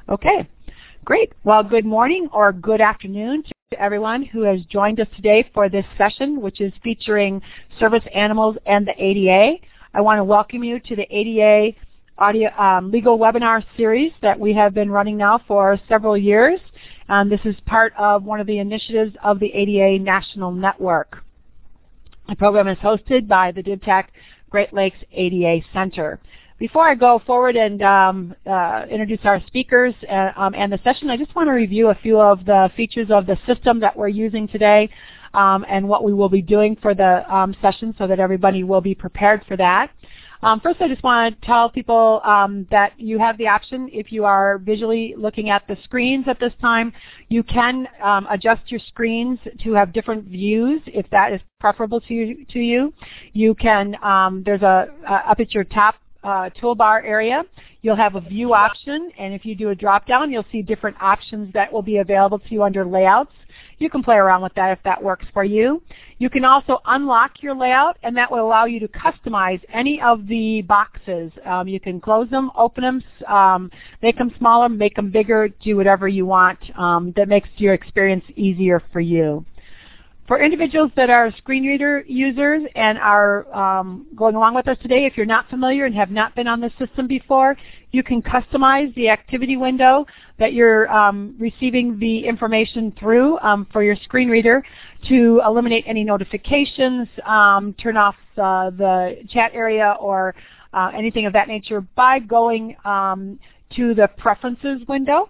Okay, great. Well, good morning or good afternoon to everyone who has joined us today for this session, which is featuring service animals and the ADA. I want to welcome you to the ADA audio, legal webinar series that we have been running now for several years. This is part of one of the initiatives of the ADA National Network. The program is hosted by the DIVTAC Great Lakes ADA Center. Before I go forward and introduce our speakers and the session, I just want to review a few of the features of the system that we're using today and what we will be doing for the session so that everybody will be prepared for that. First, I just want to tell people that you have the option, if you are visually looking at the screens at this time, you can adjust your screens to have different views if that is preferable to you. You can, there's up at your top toolbar area, you'll have a view option, and if you do a drop down, you'll see different options that will be available to you under layouts. You can play around with that if that works for you. You can also unlock your layout, and that will allow you to customize any of the boxes. You can close them, open them, make them smaller, make them bigger, do whatever you want that makes your experience easier for you. For individuals that are screen reader users and are going along with us today, if you're not familiar and have not been on this system before, you can customize the activity window that you're receiving the information through for your screen reader to eliminate any notifications, turn off the chat area or anything of that nature by going to the preferences window,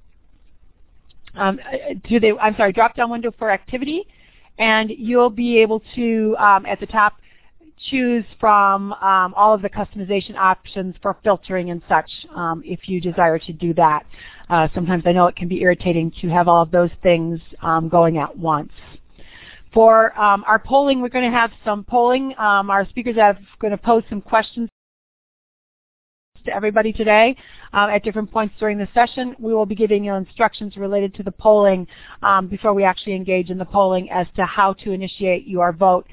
drop-down window for activity. And you'll be able to, at the top, choose from all of the customization options for filtering and such if you desire to do that. Sometimes I know it can be irritating to have all of those things going at once. For our polling, we're going to have some polling. Our speakers are going to pose some questions to everybody today at different points during the session. We will be giving you instructions related to the polling before we actually engage in the polling as to how to initiate your vote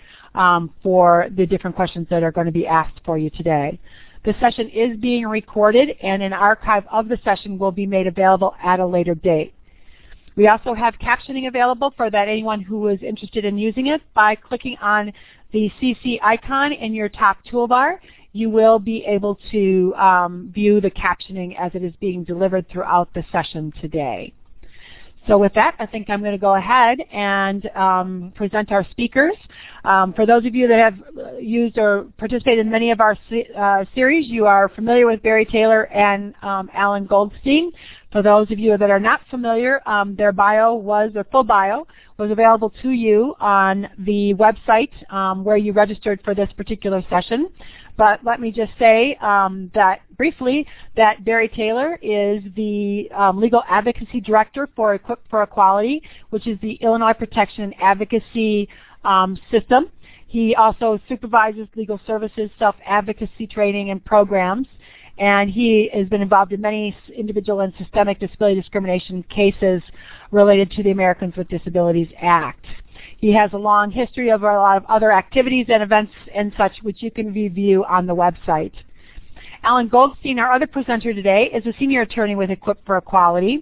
for the different questions that are going to be asked for you today. The session is being recorded, and an archive of the session will be made available at a later date. We also have captioning available for that anyone who is interested in using it. By clicking on the CC icon in your top toolbar, you will be able to view the captioning as it is being delivered throughout the session today. So with that, I think I'm going to go ahead and present our speakers. For those of you that have used or participated in many of our series, you are familiar with Barry Taylor and Alan Goldstein. For those of you that are not familiar, their full bio was available to you on the website where you registered for this particular session. But let me just say that briefly that Barry Taylor is the Legal Advocacy Director for Equip for Equality, which is the Illinois Protection and Advocacy system. He also supervises legal services, self-advocacy training, and programs. And he has been involved in many individual and systemic disability discrimination cases related to the Americans with Disabilities Act. He has a long history of a lot of other activities and events and such, which you can review on the website. Alan Goldstein, our other presenter today, is a senior attorney with Equip for Equality,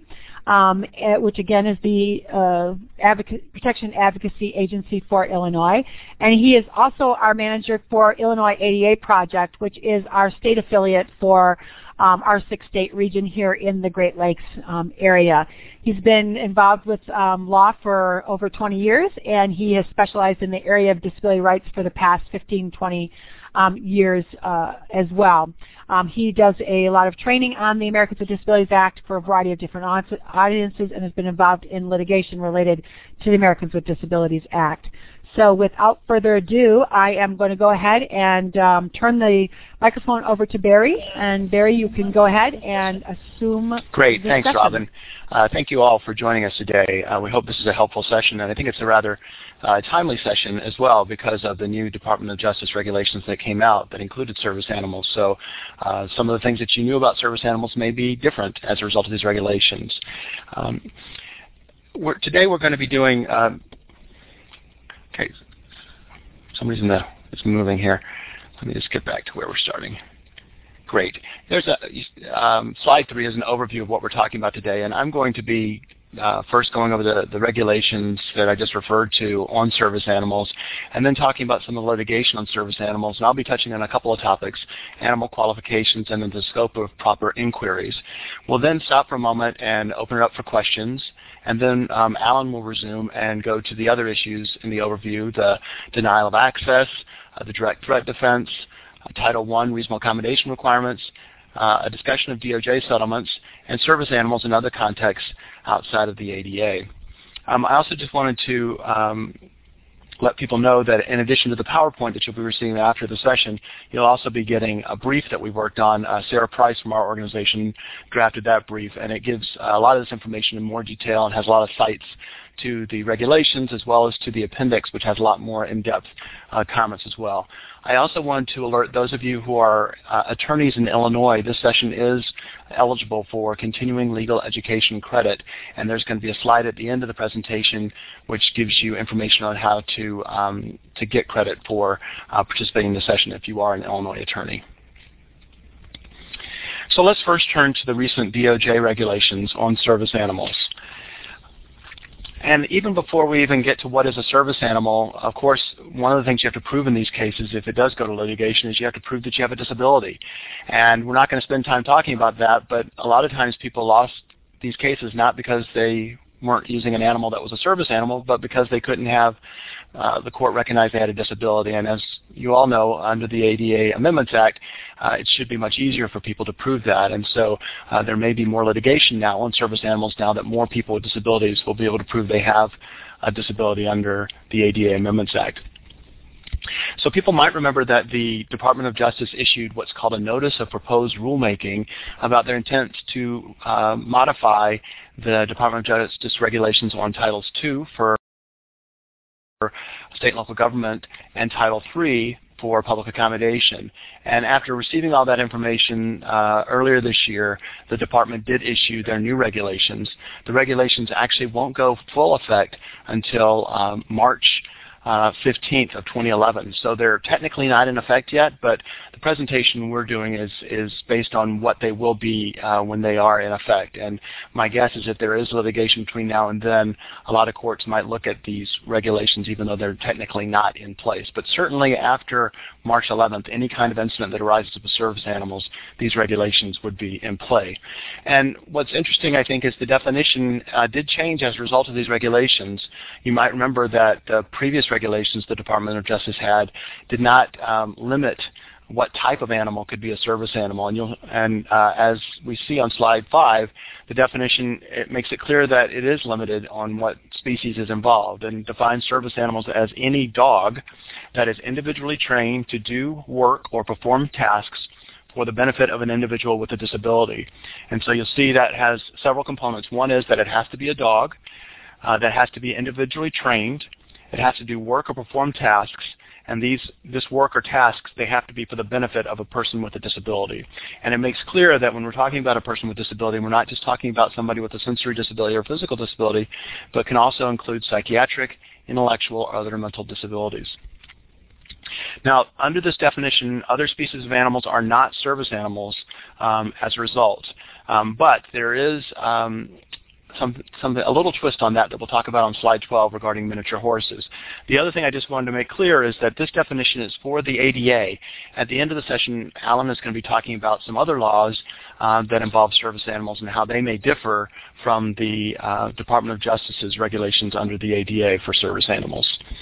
which again is the Protection Advocacy Agency for Illinois. And he is also our manager for Illinois ADA Project, which is our state affiliate for our 6-state region here in the Great Lakes area. He's been involved with law for over 20 years, and he has specialized in the area of disability rights for the past 15, 20 years as well. He does a lot of training on the Americans with Disabilities Act for a variety of different audiences and has been involved in litigation related to the Americans with Disabilities Act. So without further ado, I am going to go ahead and turn the microphone over to Barry. And Barry, you can go ahead and assume. Great. Thanks, Robin. Thank you all for joining us today. We hope this is a helpful session, and I think it's a rather timely session as well because of the new Department of Justice regulations that came out that included service animals. So some of the things that you knew about service animals may be different as a result of these regulations. Today we're going to be doing okay, for some reason it's moving here. Let me just get back to where we're starting. Great. There's slide 3 is an overview of what we're talking about today, and I'm going to be first going over the regulations that I just referred to on service animals, and then talking about some of the litigation on service animals. And I'll be touching on a couple of topics, animal qualifications and then the scope of proper inquiries. We'll then stop for a moment and open it up for questions, and then Alan will resume and go to the other issues in the overview, the denial of access, the direct threat defense, Title I reasonable accommodation requirements, a discussion of DOJ settlements, and service animals in other contexts outside of the ADA. I also just wanted to let people know that in addition to the PowerPoint that you'll be receiving after the session, you'll also be getting a brief that we worked on. Sarah Price from our organization drafted that brief, and it gives a lot of this information in more detail and has a lot of sites to the regulations as well as to the appendix, which has a lot more in-depth comments as well. I also want to alert those of you who are attorneys in Illinois, this session is eligible for continuing legal education credit, and there's going to be a slide at the end of the presentation which gives you information on how to get credit for participating in the session if you are an Illinois attorney. So let's first turn to the recent DOJ regulations on service animals. And even before we even get to what is a service animal, of course, one of the things you have to prove in these cases, if it does go to litigation, is you have to prove that you have a disability. And we're not going to spend time talking about that, but a lot of times people lost these cases not because they weren't using an animal that was a service animal, but because they couldn't have the court recognize they had a disability. And as you all know, under the ADA Amendments Act, it should be much easier for people to prove that. And so there may be more litigation now on service animals now that more people with disabilities will be able to prove they have a disability under the ADA Amendments Act. So people might remember that the Department of Justice issued what's called a Notice of Proposed Rulemaking about their intent to modify the Department of Justice regulations on Titles II for state and local government and Title III for public accommodation. And after receiving all that information earlier this year, the department did issue their new regulations. The regulations actually won't go full effect until March 15th of 2011. So they're technically not in effect yet, but the presentation we're doing is based on what they will be when they are in effect. And my guess is if there is litigation between now and then, a lot of courts might look at these regulations even though they're technically not in place. But certainly after March 11th, any kind of incident that arises with service animals, these regulations would be in play. And what's interesting, I think, is the definition did change as a result of these regulations. You might remember that the previous regulations the Department of Justice had did not limit what type of animal could be a service animal. And as we see on slide 5, the definition, it makes it clear that it is limited on what species is involved and defines service animals as any dog that is individually trained to do work or perform tasks for the benefit of an individual with a disability. And so you'll see that has several components. One is that it has to be a dog, that has to be individually trained, it has to do work or perform tasks, and this work or tasks, they have to be for the benefit of a person with a disability. And it makes clear that when we're talking about a person with disability, we're not just talking about somebody with a sensory disability or physical disability, but can also include psychiatric, intellectual, or other mental disabilities. Now, under this definition, other species of animals are not service animals as a result. But there is a little twist on that we'll talk about on slide 12 regarding miniature horses. The other thing I just wanted to make clear is that this definition is for the ADA. At the end of the session, Alan is going to be talking about some other laws that involve service animals and how they may differ from the Department of Justice's regulations under the ADA for service animals.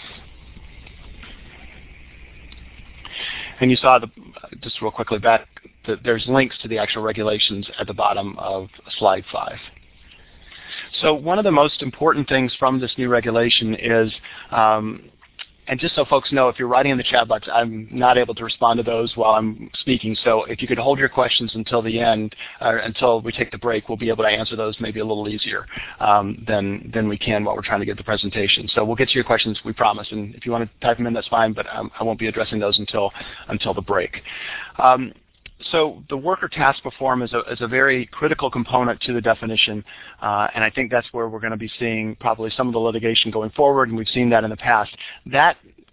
And you saw, just real quickly back, that there's links to the actual regulations at the bottom of slide 5. So one of the most important things from this new regulation is, and just so folks know, if you're writing in the chat box, I'm not able to respond to those while I'm speaking. So if you could hold your questions until the end, or until we take the break, we'll be able to answer those maybe a little easier than we can while we're trying to get the presentation. So we'll get to your questions, we promise. And if you want to type them in, that's fine, but I won't be addressing those until the break. So the work or task performed is a very critical component to the definition, and I think that's where we're going to be seeing probably some of the litigation going forward, and we've seen that in the past. That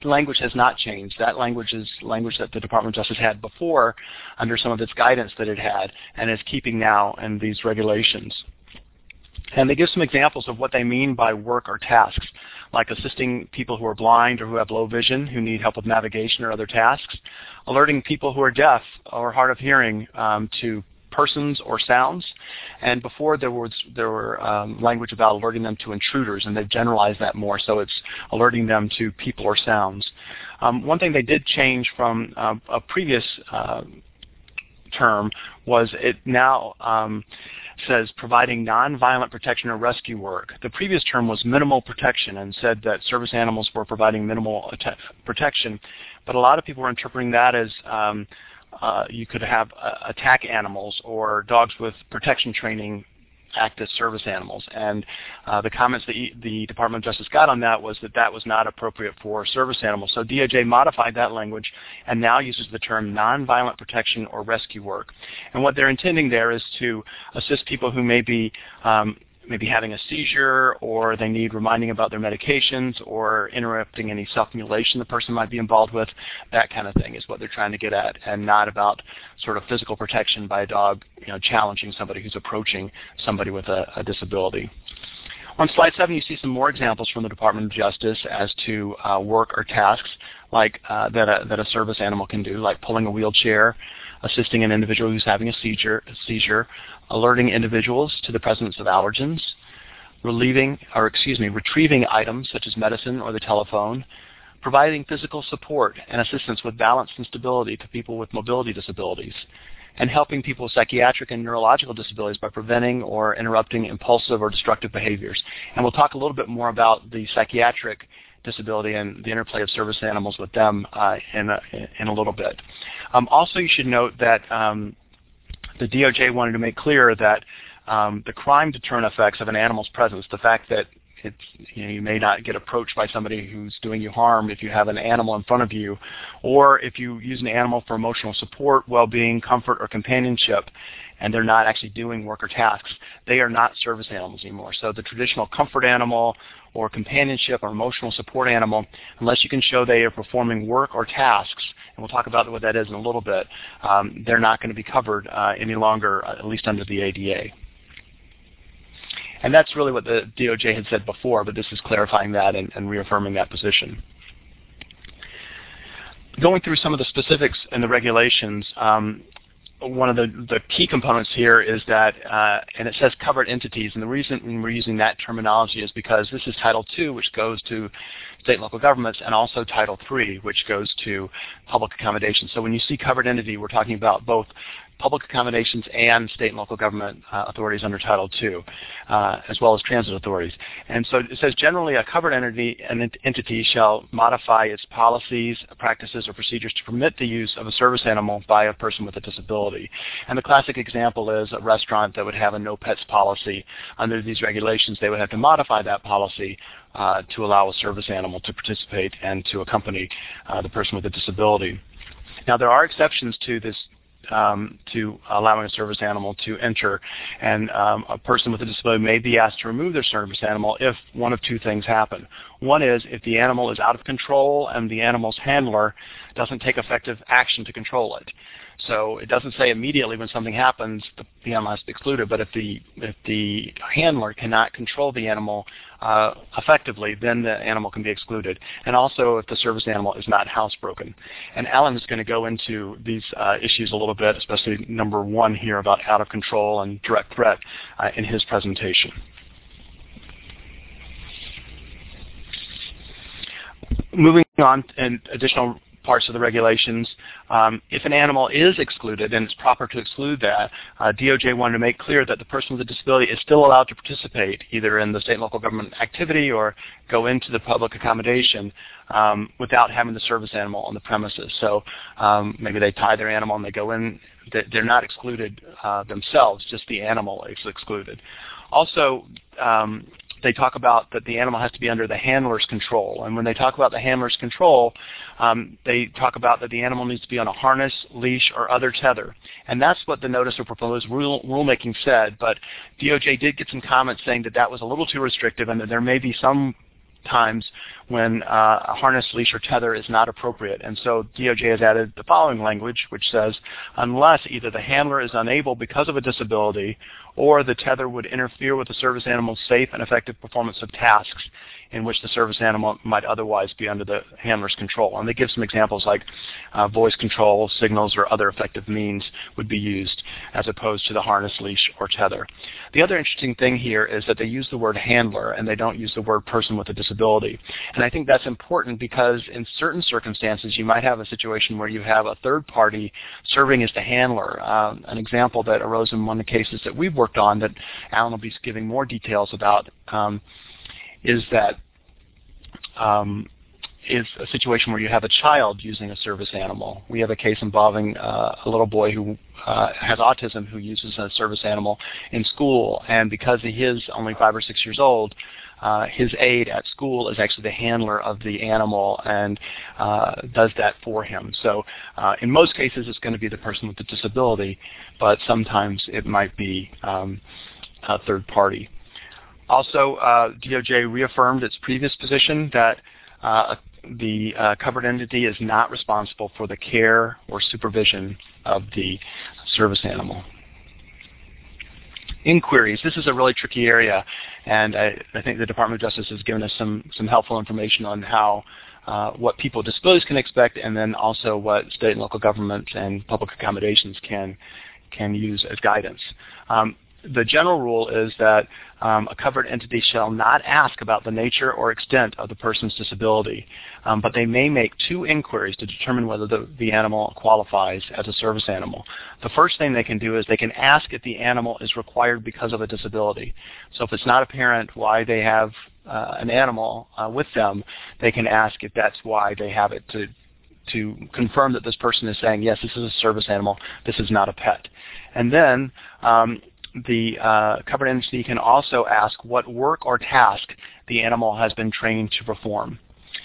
language has not changed. That language is language that the Department of Justice had before under some of its guidance that it had and is keeping now in these regulations. And they give some examples of what they mean by work or tasks, like assisting people who are blind or who have low vision, who need help with navigation or other tasks, alerting people who are deaf or hard of hearing to persons or sounds, and before there were language about alerting them to intruders, and they've generalized that more, so it's alerting them to people or sounds. One thing they did change from a previous term was it now says providing nonviolent protection or rescue work. The previous term was minimal protection and said that service animals were providing minimal protection, but a lot of people were interpreting that as you could have attack animals or dogs with protection training act as service animals. And the comments that the Department of Justice got on that was that that was not appropriate for service animals. So DOJ modified that language and now uses the term nonviolent protection or rescue work. And what they're intending there is to assist people who may be maybe having a seizure, or they need reminding about their medications, or interrupting any self-mutilation the person might be involved with. That kind of thing is what they're trying to get at, and not about sort of physical protection by a dog, challenging somebody who's approaching somebody with a disability. On slide 7, you see some more examples from the Department of Justice as to work or tasks like that a service animal can do, like pulling a wheelchair, assisting an individual who's having a seizure, alerting individuals to the presence of allergens, retrieving items such as medicine or the telephone, providing physical support and assistance with balance and stability to people with mobility disabilities, and helping people with psychiatric and neurological disabilities by preventing or interrupting impulsive or destructive behaviors. And we'll talk a little bit more about the psychiatric disability and the interplay of service animals with them in a little bit. Also, you should note that the DOJ wanted to make clear that the crime deterrent effects of an animal's presence, the fact that you may not get approached by somebody who's doing you harm if you have an animal in front of you, or if you use an animal for emotional support, well-being, comfort, or companionship, and they're not actually doing work or tasks, they are not service animals anymore. So the traditional comfort animal or companionship or emotional support animal, unless you can show they are performing work or tasks, and we'll talk about what that is in a little bit, they're not going to be covered any longer, at least under the ADA. And that's really what the DOJ had said before, but this is clarifying that and reaffirming that position. Going through some of the specifics in the regulations, one of the key components here is that, and it says covered entities, and the reason we're using that terminology is because this is Title II, which goes to state and local governments, and also Title III, which goes to public accommodations. So when you see covered entity, we're talking about both public accommodations and state and local government authorities under Title II, as well as transit authorities. And so it says generally a covered entity shall modify its policies, practices, or procedures to permit the use of a service animal by a person with a disability. And the classic example is a restaurant that would have a no pets policy. Under these regulations, they would have to modify that policy to allow a service animal to participate and to accompany the person with a disability. Now, there are exceptions to this, to allowing a service animal to enter, and a person with a disability may be asked to remove their service animal if one of two things happen. One is if the animal is out of control and the animal's handler doesn't take effective action to control it. So it doesn't say immediately when something happens the animal has to be excluded, but if the handler cannot control the animal effectively, then the animal can be excluded. And also if the service animal is not housebroken. And Alan is going to go into these issues a little bit, especially number 1 here about out of control and direct threat in his presentation. Moving on, and additional parts of the regulations, if an animal is excluded, and it's proper to exclude that, DOJ wanted to make clear that the person with a disability is still allowed to participate either in the state and local government activity or go into the public accommodation without having the service animal on the premises. So maybe they tie their animal and they go in. They're not excluded themselves, just the animal is excluded. Also, they talk about that the animal has to be under the handler's control. And when they talk about the handler's control, they talk about that the animal needs to be on a harness, leash, or other tether. And that's what the notice of proposed rulemaking said. But DOJ did get some comments saying that that was a little too restrictive and that there may be some times when a harness, leash, or tether is not appropriate. And so DOJ has added the following language, which says, unless either the handler is unable because of a disability or the tether would interfere with the service animal's safe and effective performance of tasks in which the service animal might otherwise be under the handler's control. And they give some examples like voice control, signals, or other effective means would be used as opposed to the harness, leash, or tether. The other interesting thing here is that they use the word handler and they don't use the word person with a disability. And I think that's important because in certain circumstances you might have a situation where you have a third party serving as the handler. An example that arose in one of the cases that we've worked on that Alan will be giving more details about is a situation where you have a child using a service animal. We have a case involving a little boy who has autism who uses a service animal in school, and because he is only 5 or 6 years old, his aide at school is actually the handler of the animal and does that for him. So in most cases it's going to be the person with the disability, but sometimes it might be a third party. Also, DOJ reaffirmed its previous position that the covered entity is not responsible for the care or supervision of the service animal. Inquiries. This is a really tricky area, and I think the Department of Justice has given us some helpful information on how what people with disabilities can expect, and then also what state and local governments and public accommodations can use as guidance. The general rule is that a covered entity shall not ask about the nature or extent of the person's disability, but they may make 2 inquiries to determine whether the animal qualifies as a service animal. The first thing they can do is they can ask if the animal is required because of a disability. So if it's not apparent why they have an animal with them, they can ask if that's why they have it to confirm that this person is saying, yes, this is a service animal, this is not a pet. And then the covered entity can also ask what work or task the animal has been trained to perform.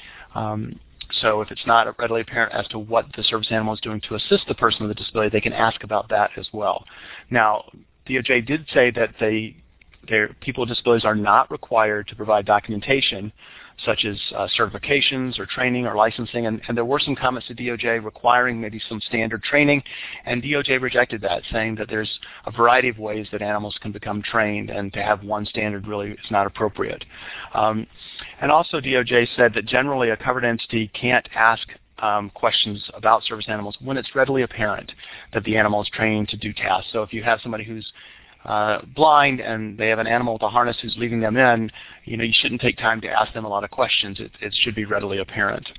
So if it's not readily apparent as to what the service animal is doing to assist the person with a disability, they can ask about that as well. Now, DOJ did say that people with disabilities are not required to provide documentation such as certifications or training or licensing, and there were some comments to DOJ requiring maybe some standard training, and DOJ rejected that, saying that there's a variety of ways that animals can become trained, and to have one standard really is not appropriate. And also DOJ said that generally a covered entity can't ask questions about service animals when it's readily apparent that the animal is trained to do tasks. So if you have somebody who's blind and they have an animal with a harness who's leaving them in, you shouldn't take time to ask them a lot of questions. It should be readily apparent.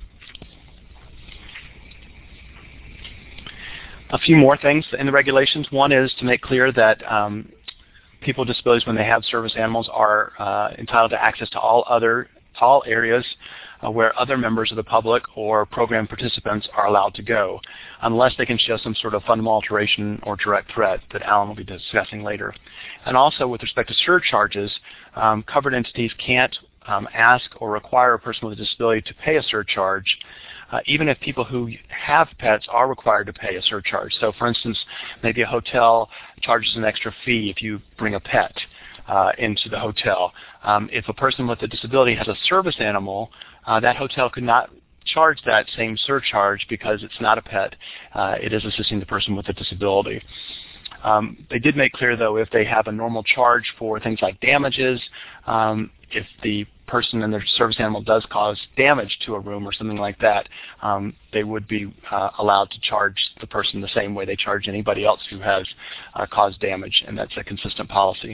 A few more things in the regulations. One is to make clear that people with disabilities, when they have service animals, are entitled to access to all areas where other members of the public or program participants are allowed to go, unless they can show some sort of fundamental alteration or direct threat that Alan will be discussing later. And also with respect to surcharges, covered entities can't ask or require a person with a disability to pay a surcharge, even if people who have pets are required to pay a surcharge. So for instance, maybe a hotel charges an extra fee if you bring a pet into the hotel. If a person with a disability has a service animal, that hotel could not charge that same surcharge because it's not a pet. It is assisting the person with a disability. They did make clear, though, if they have a normal charge for things like damages, if the person and their service animal does cause damage to a room or something like that, they would be allowed to charge the person the same way they charge anybody else who has caused damage, and that's a consistent policy.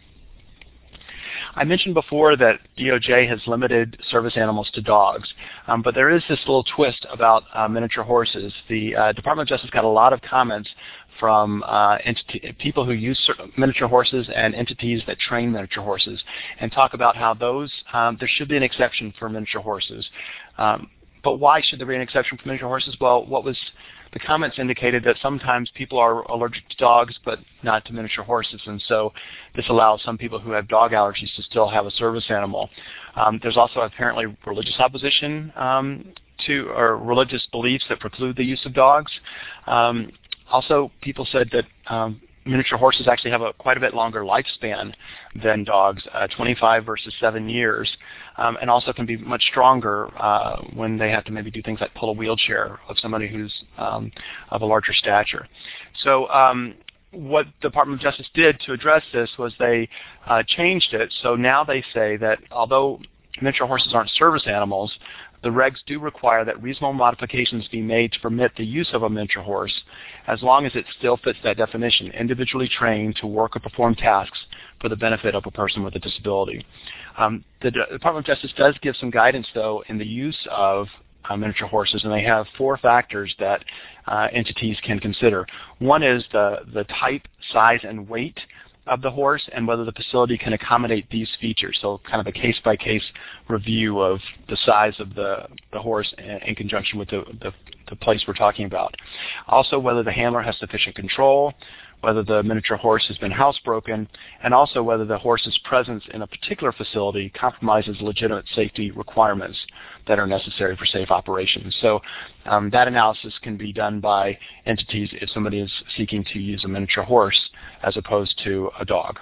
I mentioned before that DOJ has limited service animals to dogs, but there is this little twist about miniature horses. The Department of Justice got a lot of comments from people who use miniature horses and entities that train miniature horses, and talk about how those there should be an exception for miniature horses. But why should there be an exception for miniature horses? Well, the comments indicated that sometimes people are allergic to dogs but not to miniature horses, and so this allows some people who have dog allergies to still have a service animal. There's also apparently religious opposition to, or religious beliefs that preclude the use of dogs. Also, people said that miniature horses actually have quite a bit longer lifespan than dogs, 25 versus 7 years, and also can be much stronger when they have to maybe do things like pull a wheelchair of somebody who's of a larger stature. So what the Department of Justice did to address this was they changed it. So now they say that although miniature horses aren't service animals, the regs do require that reasonable modifications be made to permit the use of a miniature horse as long as it still fits that definition, individually trained to work or perform tasks for the benefit of a person with a disability. The Department of Justice does give some guidance, though, in the use of miniature horses, and they have 4 factors that entities can consider. One is the type, size, and weight of the horse and whether the facility can accommodate these features. So kind of a case-by-case review of the size of the horse in conjunction with the place we're talking about. Also, whether the handler has sufficient control, whether the miniature horse has been housebroken, and also whether the horse's presence in a particular facility compromises legitimate safety requirements that are necessary for safe operations. So that analysis can be done by entities if somebody is seeking to use a miniature horse as opposed to a dog.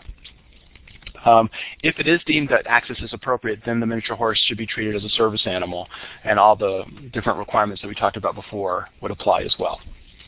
If it is deemed that access is appropriate, then the miniature horse should be treated as a service animal, and all the different requirements that we talked about before would apply as well.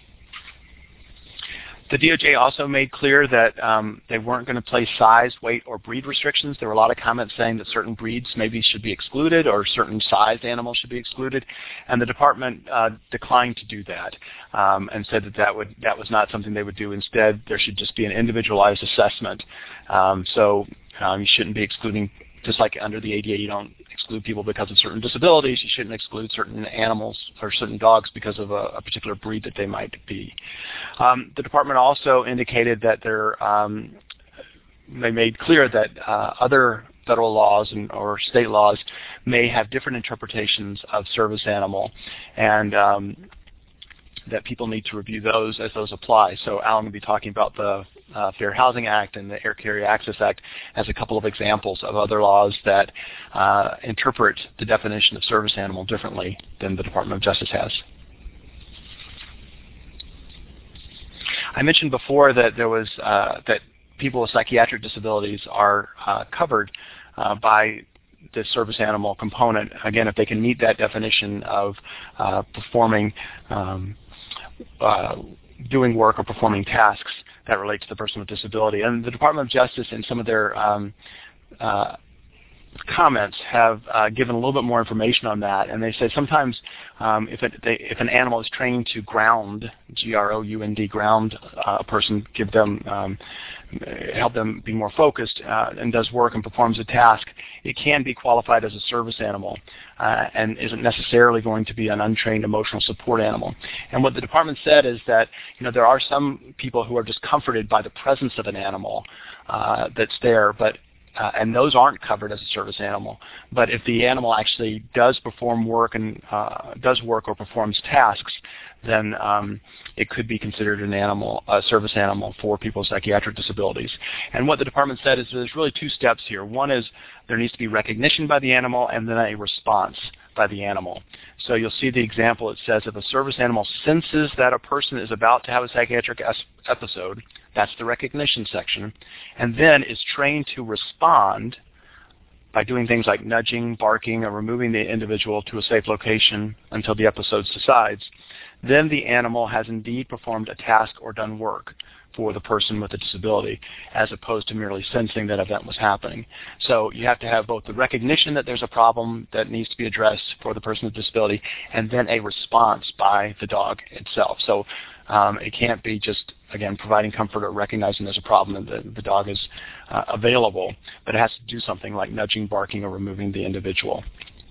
The DOJ also made clear that they weren't going to place size, weight, or breed restrictions. There were a lot of comments saying that certain breeds maybe should be excluded or certain sized animals should be excluded, and the department declined to do that and said that was not something they would do. Instead, there should just be an individualized assessment. So you shouldn't be excluding, just like under the ADA, you don't exclude people because of certain disabilities. You shouldn't exclude certain animals or certain dogs because of a particular breed that they might be. The department also indicated that they made clear that other federal laws or state laws may have different interpretations of service animal, and that people need to review those as those apply. So Alan will be talking about the Fair Housing Act and the Air Carrier Access Act as a couple of examples of other laws that interpret the definition of service animal differently than the Department of Justice has. I mentioned before that there was that people with psychiatric disabilities are covered by the service animal component, again, if they can meet that definition of performing doing work or performing tasks that relate to the person with disability. And the Department of Justice, in some of their comments, have given a little bit more information on that. And they say sometimes if an animal is trained to ground, G-R-O-U-N-D, ground a person, give them help them be more focused and does work and performs a task, it can be qualified as a service animal and isn't necessarily going to be an untrained emotional support animal. And what the department said is that there are some people who are just comforted by the presence of an animal that's there, but and those aren't covered as a service animal. But if the animal actually does perform work and does work or performs tasks, then it could be considered a service animal for people with psychiatric disabilities. And what the department said is there's really 2 steps here. One is there needs to be recognition by the animal and then a response by the animal. So you'll see the example. It says if a service animal senses that a person is about to have a psychiatric episode, that's the recognition section, and then is trained to respond by doing things like nudging, barking, or removing the individual to a safe location until the episode subsides, then the animal has indeed performed a task or done work for the person with a disability, as opposed to merely sensing that event was happening. So you have to have both the recognition that there's a problem that needs to be addressed for the person with disability, and then a response by the dog itself. So it can't be just, again, providing comfort or recognizing there's a problem and the dog is available, but it has to do something like nudging, barking, or removing the individual.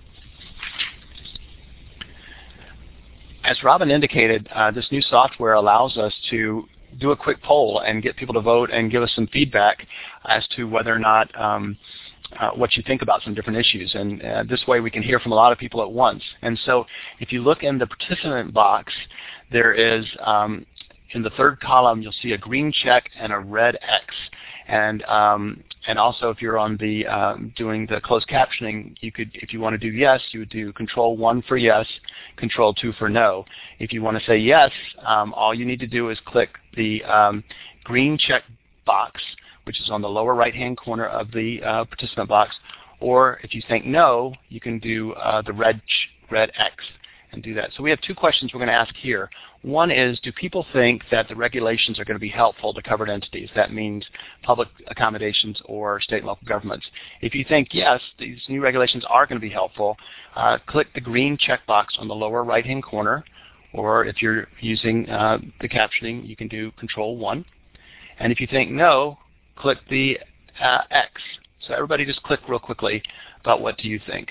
As Robin indicated, this new software allows us to do a quick poll and get people to vote and give us some feedback as to whether or not what you think about some different issues. And this way we can hear from a lot of people at once. And so if you look in the participant box, there is, in the 3rd column, you'll see a green check and a red X. And also if you're on the doing the closed captioning, you could, if you want to do yes, you would do Control-1 for yes, Control-2 for no. If you want to say yes, all you need to do is click the green check box, which is on the lower right-hand corner of the participant box, or if you think no, you can do the red X and do that. So we have two questions we're going to ask here. One is, do people think that the regulations are going to be helpful to covered entities? That means public accommodations or state and local governments. If you think yes, these new regulations are going to be helpful, click the green checkbox on the lower right-hand corner, or if you're using the captioning, you can do Control 1. And if you think no, click the X. So everybody just click real quickly about what do you think.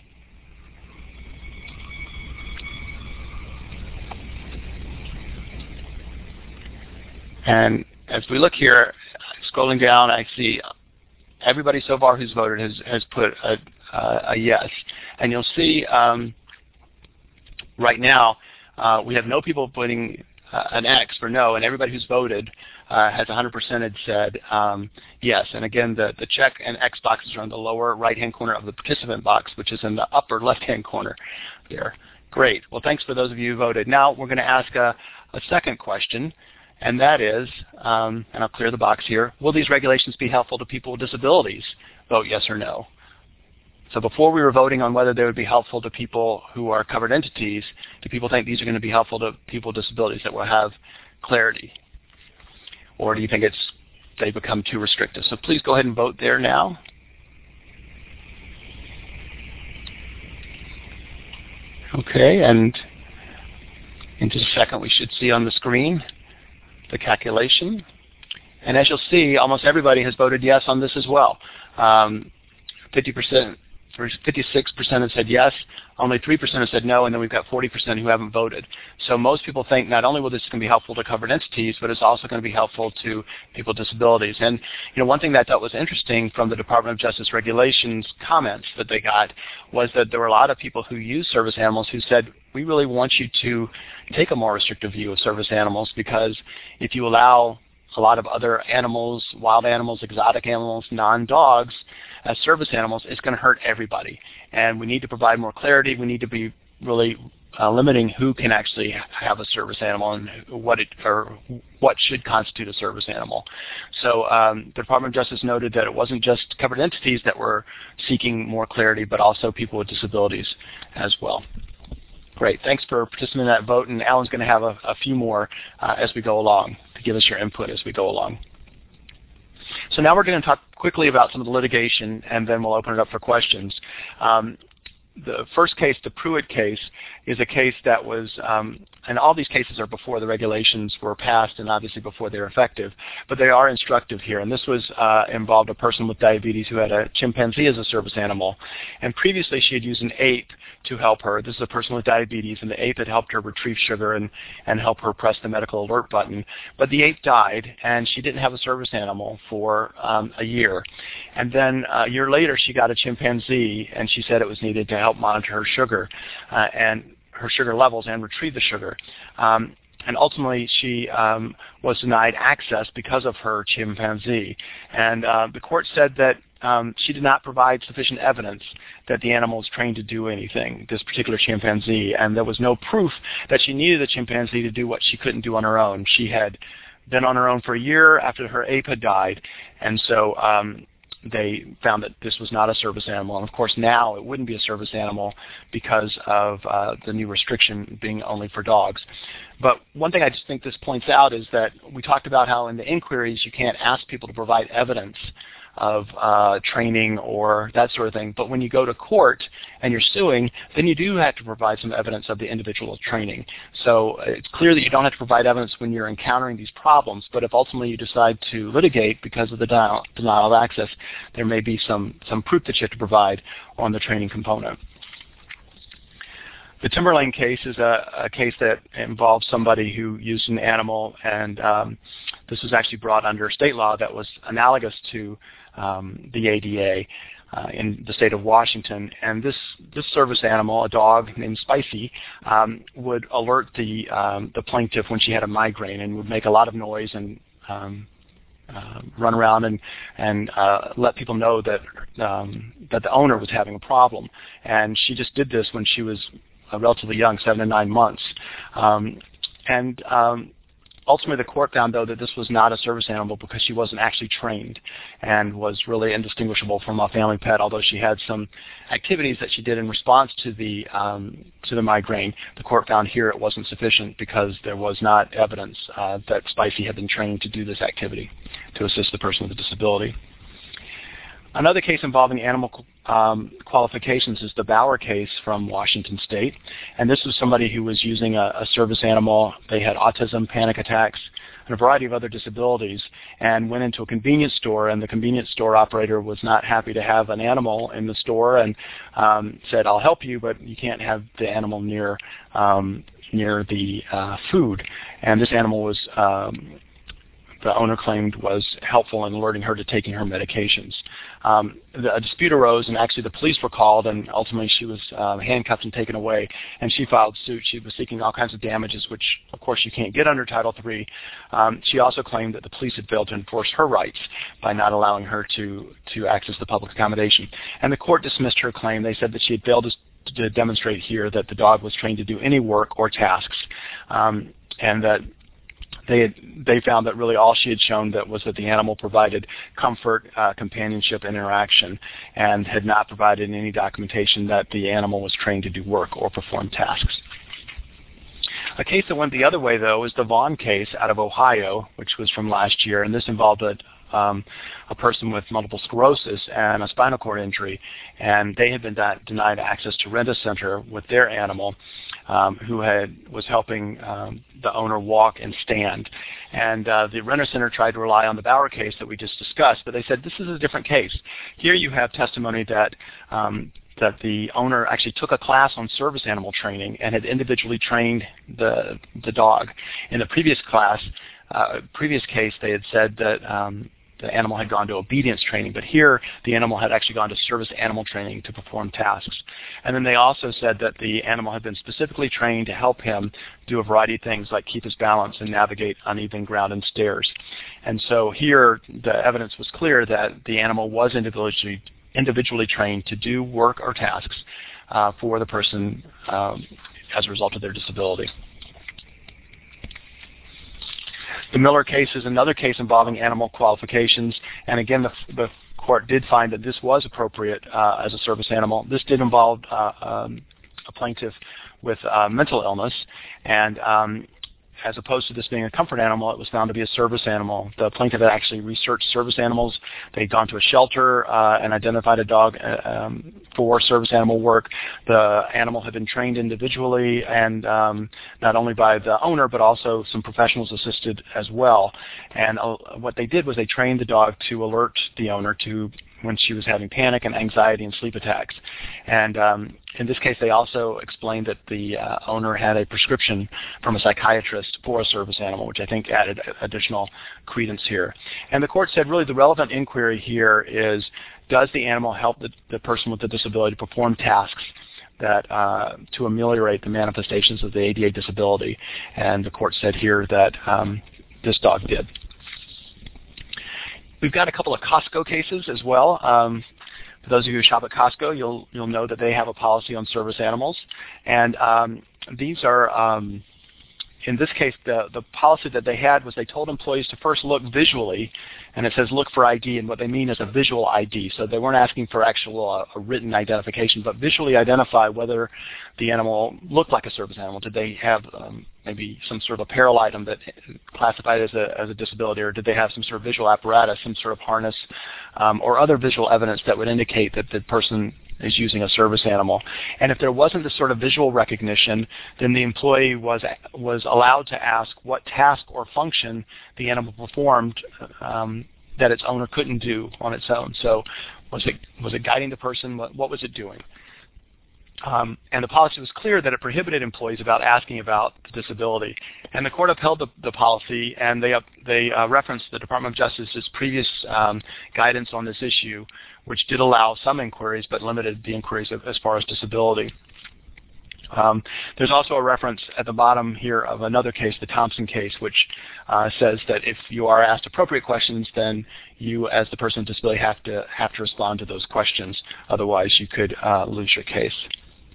And as we look here, scrolling down, I see everybody so far who's voted has put a yes. And you'll see right now we have no people putting an X for no, and everybody who's voted has 100% said yes. And again, the check and X boxes are on the lower right-hand corner of the participant box, which is in the upper left-hand corner there. Great. Well, thanks for those of you who voted. Now we're going to ask a second question. And that is, and I'll clear the box here, will these regulations be helpful to people with disabilities? Vote yes or no. So before we were voting on whether they would be helpful to people who are covered entities, do people think these are going to be helpful to people with disabilities that will have clarity? Or do you think they become too restrictive? So please go ahead and vote there now. Okay, and in just a second we should see on the screen the calculation. And as you'll see, almost everybody has voted yes on this as well. 56% have said yes, only 3% have said no, and then we've got 40% who haven't voted. So most people think not only will this going to be helpful to covered entities, but it's also going to be helpful to people with disabilities. And one thing that I thought was interesting from the Department of Justice regulations comments that they got was that there were a lot of people who use service animals who said, we really want you to take a more restrictive view of service animals, because if you allow a lot of other animals, wild animals, exotic animals, non-dogs, as service animals, it's going to hurt everybody. And we need to provide more clarity. We need to be really limiting who can actually have a service animal and what should constitute a service animal. So the Department of Justice noted that it wasn't just covered entities that were seeking more clarity, but also people with disabilities as well. Great. Thanks for participating in that vote, and Alan's going to have a few more as we go along to give us your input as we go along. So now we're going to talk quickly about some of the litigation, and then we'll open it up for questions. The first case, the Pruitt case, is a case that was, and all these cases are before the regulations were passed and obviously before they're effective, but they are instructive here. And this was involved a person with diabetes who had a chimpanzee as a service animal. And previously she had used an ape to help her. This is a person with diabetes, and the ape had helped her retrieve sugar and help her press the medical alert button. But the ape died, and she didn't have a service animal for a year. And then a year later she got a chimpanzee, and she said it was needed to help monitor her sugar and her sugar levels and retrieve the sugar. And ultimately she was denied access because of her chimpanzee. And the court said that she did not provide sufficient evidence that the animal was trained to do anything, this particular chimpanzee, and there was no proof that she needed the chimpanzee to do what she couldn't do on her own. She had been on her own for a year after her ape had died, and so they found that this was not a service animal. And of course now it wouldn't be a service animal because of the new restriction being only for dogs. But one thing I just think this points out is that we talked about how in the inquiries you can't ask people to provide evidence of training or that sort of thing. But when you go to court and you're suing, then you do have to provide some evidence of the individual's training. So it's clear that you don't have to provide evidence when you're encountering these problems, but if ultimately you decide to litigate because of the denial of access, there may be some proof that you have to provide on the training component. The Timberlane case is a case that involves somebody who used an animal, and this was actually brought under state law that was analogous to the ADA in the state of Washington. And this service animal, a dog named Spicy, would alert the plaintiff when she had a migraine and would make a lot of noise and run around and let people know that the owner was having a problem. And she just did this when she was relatively young, 7 to 9 months. Ultimately, the court found, though, that this was not a service animal because she wasn't actually trained and was really indistinguishable from a family pet, although she had some activities that she did in response to the migraine. The court found here it wasn't sufficient because there was not evidence that Spicy had been trained to do this activity to assist the person with a disability. Another case involving animal qualifications is the Bauer case from Washington State. And this was somebody who was using a service animal. They had autism, panic attacks, and a variety of other disabilities, and went into a convenience store, and the convenience store operator was not happy to have an animal in the store and said, I'll help you, but you can't have the animal near the food. And this animal was the owner claimed was helpful in alerting her to taking her medications. A dispute arose, and actually the police were called, and ultimately she was handcuffed and taken away, and she filed suit. She was seeking all kinds of damages, which, of course, you can't get under Title III. She also claimed that the police had failed to enforce her rights by not allowing her to access the public accommodation. And the court dismissed her claim. They said that she had failed to demonstrate here that the dog was trained to do any work or tasks, and that they found that really all she had shown was that the animal provided comfort, companionship, and interaction, and had not provided any documentation that the animal was trained to do work or perform tasks. A case that went the other way, though, is the Vaughn case out of Ohio, which was from last year, and this involved a person with multiple sclerosis and a spinal cord injury, and they had been denied access to Rent-A-Center with their animal, who was helping the owner walk and stand. And the Rent-A-Center tried to rely on the Bauer case that we just discussed, but they said this is a different case. Here you have testimony that the owner actually took a class on service animal training and had individually trained the dog. In the previous case, they had said that the animal had gone to obedience training, but here the animal had actually gone to service animal training to perform tasks. And then they also said that the animal had been specifically trained to help him do a variety of things like keep his balance and navigate uneven ground and stairs. And so here the evidence was clear that the animal was individually trained to do work or tasks for the person as a result of their disability. The Miller case is another case involving animal qualifications, and again, the court did find that this was appropriate as a service animal. This did involve a plaintiff with mental illness, and as opposed to this being a comfort animal, it was found to be a service animal. The plaintiff had actually researched service animals. They'd gone to a shelter and identified a dog for service animal work. The animal had been trained individually, and not only by the owner, but also some professionals assisted as well. And what they did was they trained the dog to alert the owner to when she was having panic and anxiety and sleep attacks. And in this case, they also explained that the owner had a prescription from a psychiatrist for a service animal, which I think added additional credence here. And the court said really the relevant inquiry here is, does the animal help the person with the disability to perform tasks that to ameliorate the manifestations of the ADA disability? And the court said here that this dog did. We've got a couple of Costco cases as well. For those of you who shop at Costco, you'll know that they have a policy on service animals, and these are, in this case, the policy that they had was they told employees to first look visually, and it says look for ID, and what they mean is a visual ID. So they weren't asking for actual a written identification, but visually identify whether the animal looked like a service animal. Did they have maybe some sort of apparel item that classified as a disability, or did they have some sort of visual apparatus, some sort of harness, or other visual evidence that would indicate that the person is using a service animal? And if there wasn't this sort of visual recognition, then the employee was allowed to ask what task or function the animal performed that its owner couldn't do on its own. So was it guiding the person? What was it doing? And the policy was clear that it prohibited employees about asking about the disability. And the court upheld the policy, and they referenced the Department of Justice's previous guidance on this issue, which did allow some inquiries but limited the inquiries as far as disability. There's also a reference at the bottom here of another case, the Thompson case, which says that if you are asked appropriate questions, then you, as the person with disability, have to respond to those questions. Otherwise, you could lose your case.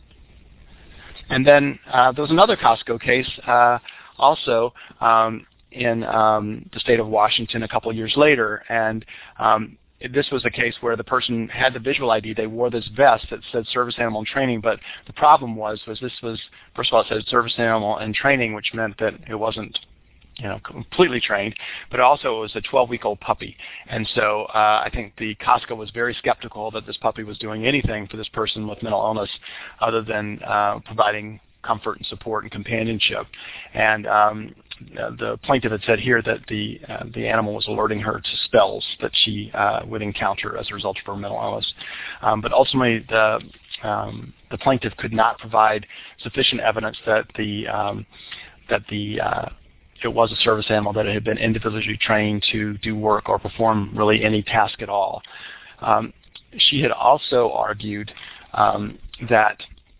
And then there was another Costco case also in the state of Washington a couple of years later, and this was a case where the person had the visual ID. They wore this vest that said service animal in training, but the problem was this was, first of all, it said service animal in training, which meant that it wasn't completely trained, but also it was a 12-week-old puppy. And so I think the Costco was very skeptical that this puppy was doing anything for this person with mental illness other than providing comfort and support and companionship. And the plaintiff had said here that the animal was alerting her to spells that she would encounter as a result of her mental illness. But ultimately, the plaintiff could not provide sufficient evidence that it was a service animal, that it had been individually trained to do work or perform really any task at all. She had also argued that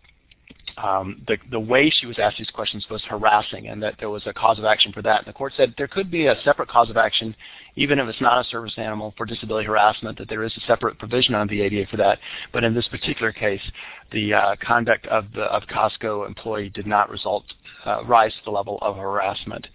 the way she was asked these questions was harassing, and that there was a cause of action for that. And the court said there could be a separate cause of action, even if it's not a service animal, for disability harassment, that there is a separate provision on the ADA for that. But in this particular case, the conduct of Costco employee did not rise to the level of harassment.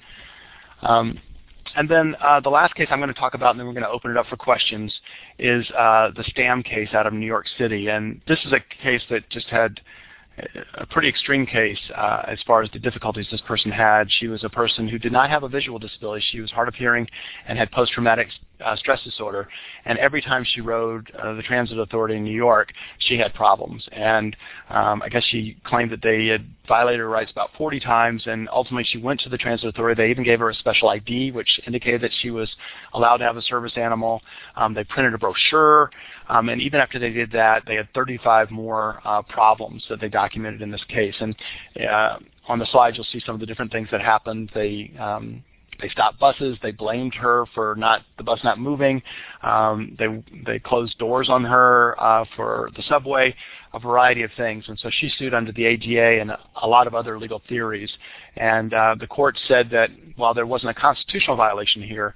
And then the last case I'm going to talk about, and then we're going to open it up for questions, is the Stam case out of New York City. And this is a case that just had a pretty extreme case as far as the difficulties this person had. She was a person who did not have a visual disability. She was hard of hearing and had post-traumatic stress disorder. And every time she rode the Transit Authority in New York, she had problems. And I guess she claimed that they had violated her rights about 40 times, and ultimately she went to the Transit Authority. They even gave her a special ID, which indicated that she was allowed to have a service animal. They printed a brochure, and even after they did that, they had 35 more problems that they documented in this case. And on the slides, you'll see some of the different things that happened. They stopped buses. They blamed her for the bus not moving. They closed doors on her for the subway, a variety of things. And so she sued under the ADA and a lot of other legal theories. And the court said that while there wasn't a constitutional violation here,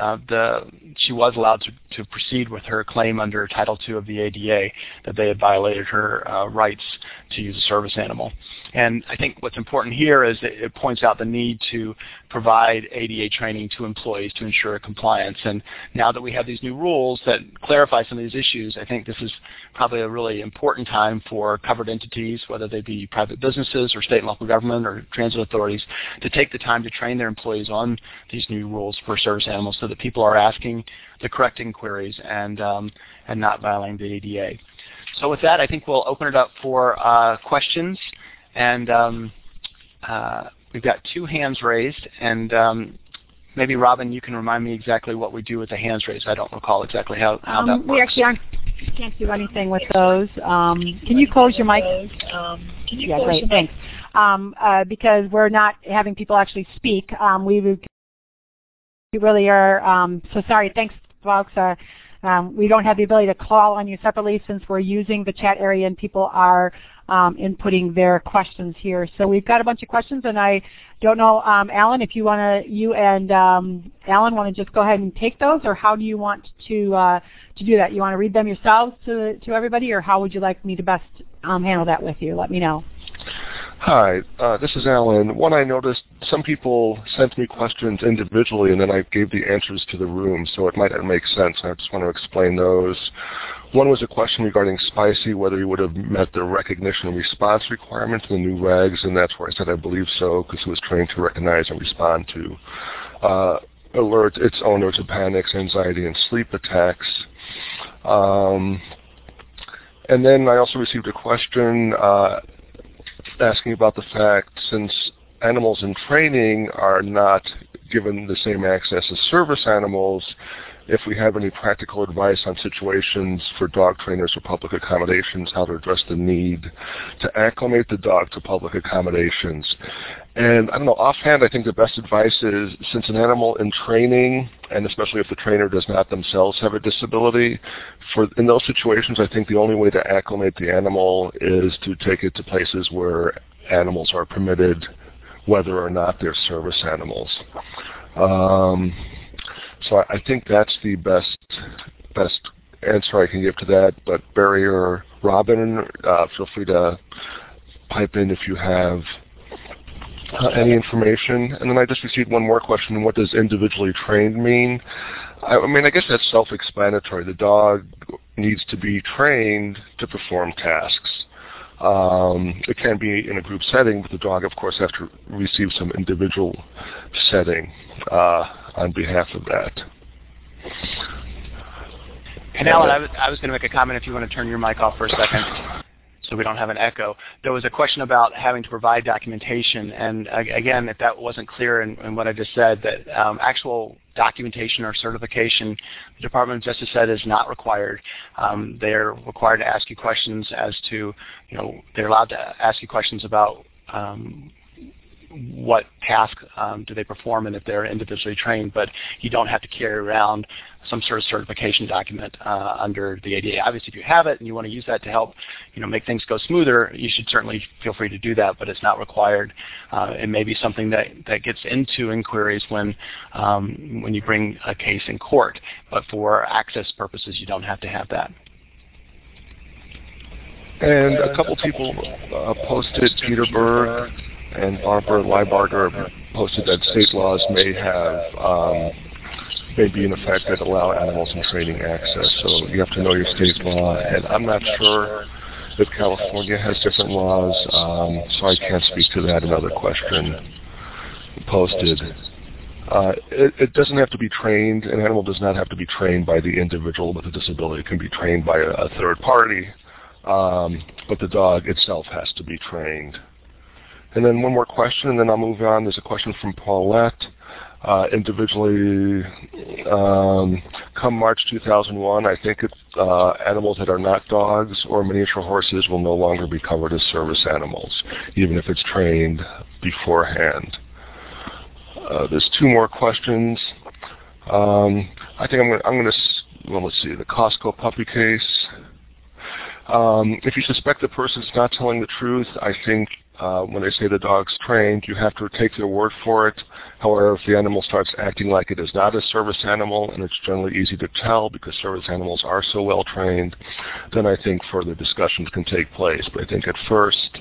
she was allowed to proceed with her claim under Title II of the ADA, that they had violated her rights to use a service animal. And I think what's important here is that it points out the need to provide ADA training to employees to ensure compliance. And now that we have these new rules that clarify some of these issues, I think this is probably a really important time for covered entities, whether they be private businesses or state and local government or transit authorities, to take the time to train their employees on these new rules for service animals so that people are asking the correct inquiries and not violating the ADA. So with that, I think we'll open it up for questions. And we've got 2 hands raised. And maybe, Robin, you can remind me exactly what we do with the hands raised. I don't recall exactly how that works. We actually can't do anything with those. Can you close your mic? Yeah, great, thanks. Because we're not having people actually speak. We really are so sorry. Thanks, folks. We don't have the ability to call on you separately since we're using the chat area and people are inputting their questions here. So we've got a bunch of questions, and I don't know, Alan, if you and Alan want to just go ahead and take those, or how do you want to do that? You want to read them yourselves to everybody, or how would you like me to best handle that with you? Let me know. Hi, this is Alan. One, I noticed some people sent me questions individually, and then I gave the answers to the room, so it might not make sense. I just want to explain those. One was a question regarding Spicy, whether he would have met the recognition and response requirements in the new regs, and that's where I said I believe so, because he was trained to recognize and respond to alerts, its own alerts of panics, anxiety, and sleep attacks. And then I also received a question asking about the fact, since animals in training are not given the same access as service animals, if we have any practical advice on situations for dog trainers or public accommodations, how to address the need to acclimate the dog to public accommodations. And I don't know, offhand, I think the best advice is, since an animal in training, and especially if the trainer does not themselves have a disability, in those situations, I think the only way to acclimate the animal is to take it to places where animals are permitted, whether or not they're service animals. So I think that's the best answer I can give to that. But Barry or Robin, feel free to pipe in if you have any information. And then I just received one more question. What does individually trained mean? I mean, I guess that's self-explanatory. The dog needs to be trained to perform tasks. It can be in a group setting, but the dog, of course, has to receive some individual setting on behalf of that. And Alan, I was going to make a comment if you want to turn your mic off for a second so we don't have an echo. There was a question about having to provide documentation, and again, if that wasn't clear in what I just said, that actual documentation or certification, the Department of Justice said is not required. They're required to ask you questions as to, they're allowed to ask you questions about what task do they perform and if they're individually trained, but you don't have to carry around some sort of certification document under the ADA. Obviously, if you have it and you want to use that to help make things go smoother, you should certainly feel free to do that, but it's not required. It may be something that gets into inquiries when you bring a case in court, but for access purposes, you don't have to have that. And a couple people posted, Peter Berg and Barbara Leibarger posted that state laws may be in effect that allow animals in training access. So you have to know your state law. And I'm not sure if California has different laws, so I can't speak to that. Another question posted. It doesn't have to be trained. An animal does not have to be trained by the individual with a disability. It can be trained by a third party, but the dog itself has to be trained. And then one more question, and then I'll move on. There's a question from Paulette. Individually, come March 2001, I think animals that are not dogs or miniature horses will no longer be covered as service animals, even if it's trained beforehand. There's two more questions. I think I'm going to, well, let's see, the Costco puppy case. If you suspect the person's not telling the truth, I think when they say the dog's trained, you have to take their word for it. However, if the animal starts acting like it is not a service animal, and it's generally easy to tell because service animals are so well trained, then I think further discussions can take place. But I think at first,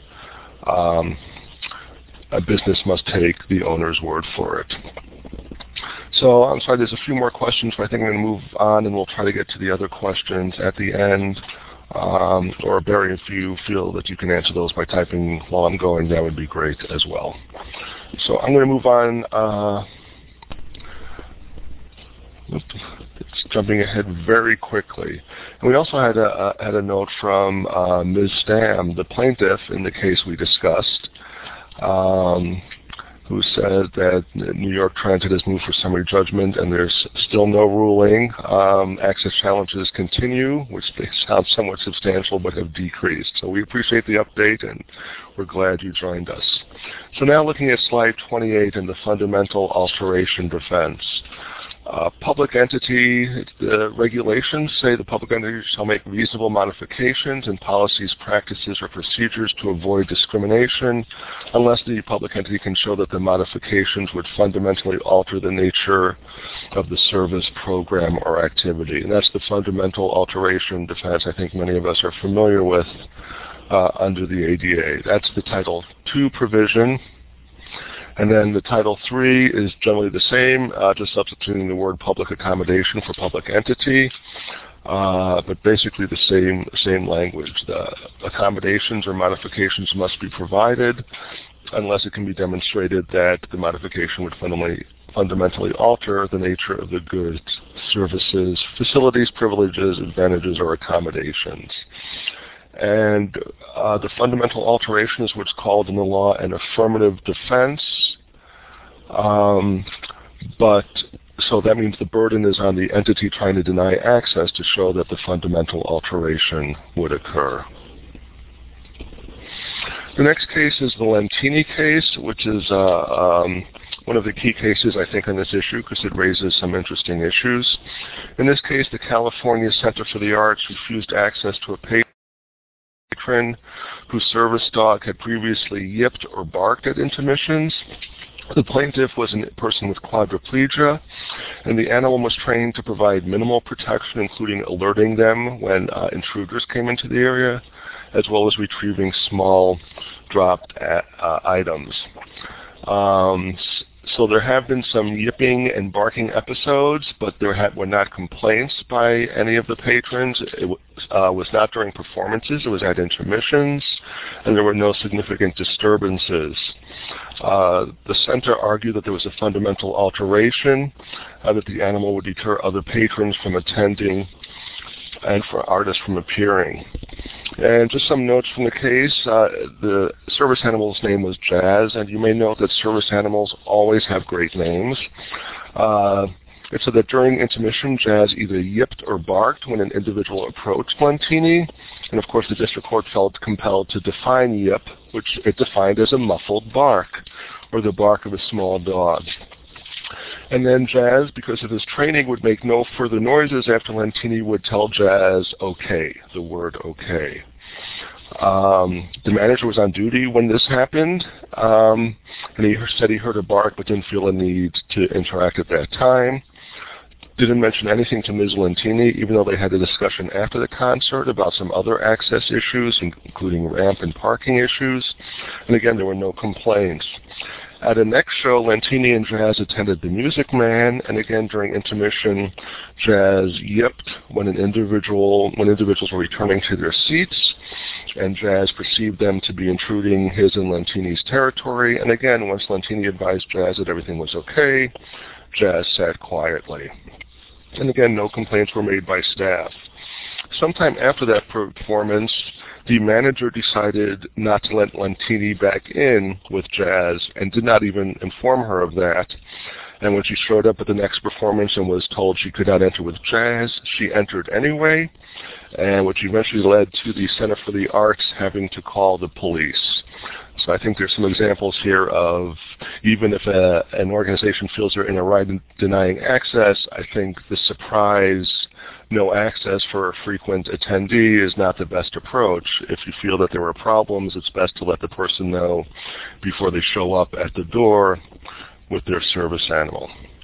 a business must take the owner's word for it. So I'm sorry, there's a few more questions, but I think I'm going to move on, and we'll try to get to the other questions at the end. Or Barry, if you feel that you can answer those by typing while I'm going, that would be great as well. So I'm going to move on. It's jumping ahead very quickly. And we also had a note from Ms. Stam, the plaintiff in the case we discussed, who said that New York Transit has moved for summary judgment and there's still no ruling. Access challenges continue, which they sound somewhat substantial but have decreased. So we appreciate the update and we're glad you joined us. So now looking at slide 28 and the fundamental alteration defense. Public entity, the regulations say the public entity shall make reasonable modifications in policies, practices, or procedures to avoid discrimination unless the public entity can show that the modifications would fundamentally alter the nature of the service, program, or activity. And that's the fundamental alteration defense I think many of us are familiar with under the ADA. That's the Title II provision. And then the Title III is generally the same, just substituting the word public accommodation for public entity, but basically the same language. The accommodations or modifications must be provided unless it can be demonstrated that the modification would fundamentally alter the nature of the goods, services, facilities, privileges, advantages, or accommodations. And the fundamental alteration is what's called in the law an affirmative defense. So that means the burden is on the entity trying to deny access to show that the fundamental alteration would occur. The next case is the Lentini case, which is one of the key cases, I think, on this issue because it raises some interesting issues. In this case, the California Center for the Arts refused access to a patron whose service dog had previously yipped or barked at intermissions. The plaintiff was a person with quadriplegia, and the animal was trained to provide minimal protection, including alerting them when intruders came into the area, as well as retrieving small dropped items. So there have been some yipping and barking episodes, but there were not complaints by any of the patrons. It was not during performances. It was at intermissions, and there were no significant disturbances. The center argued that there was a fundamental alteration, that the animal would deter other patrons from attending and for artists from appearing. And just some notes from the case, the service animal's name was Jazz, and you may note that service animals always have great names. It said that during intermission, Jazz either yipped or barked when an individual approached Lentini, and of course the district court felt compelled to define yip, which it defined as a muffled bark, or the bark of a small dog. And then Jazz, because of his training, would make no further noises after Lentini would tell Jazz, okay, the word okay. The manager was on duty when this happened, and he said he heard a bark but didn't feel a need to interact at that time. Didn't mention anything to Ms. Lentini, even though they had a discussion after the concert about some other access issues, including ramp and parking issues. And again, there were no complaints. At the next show, Lentini and Jazz attended the Music Man, and again during intermission, Jazz yipped when individuals were returning to their seats, and Jazz perceived them to be intruding his and Lentini's territory. And again, once Lentini advised Jazz that everything was okay, Jazz sat quietly. And again, no complaints were made by staff. Sometime after that performance, the manager decided not to let Lentini back in with Jazz and did not even inform her of that. And when she showed up at the next performance and was told she could not enter with Jazz, she entered anyway, and which eventually led to the Center for the Arts having to call the police. So I think there's some examples here of, even if an organization feels they're in a right in denying access, I think the surprise no access for a frequent attendee is not the best approach. If you feel that there are problems, it's best to let the person know before they show up at the door with their service animal.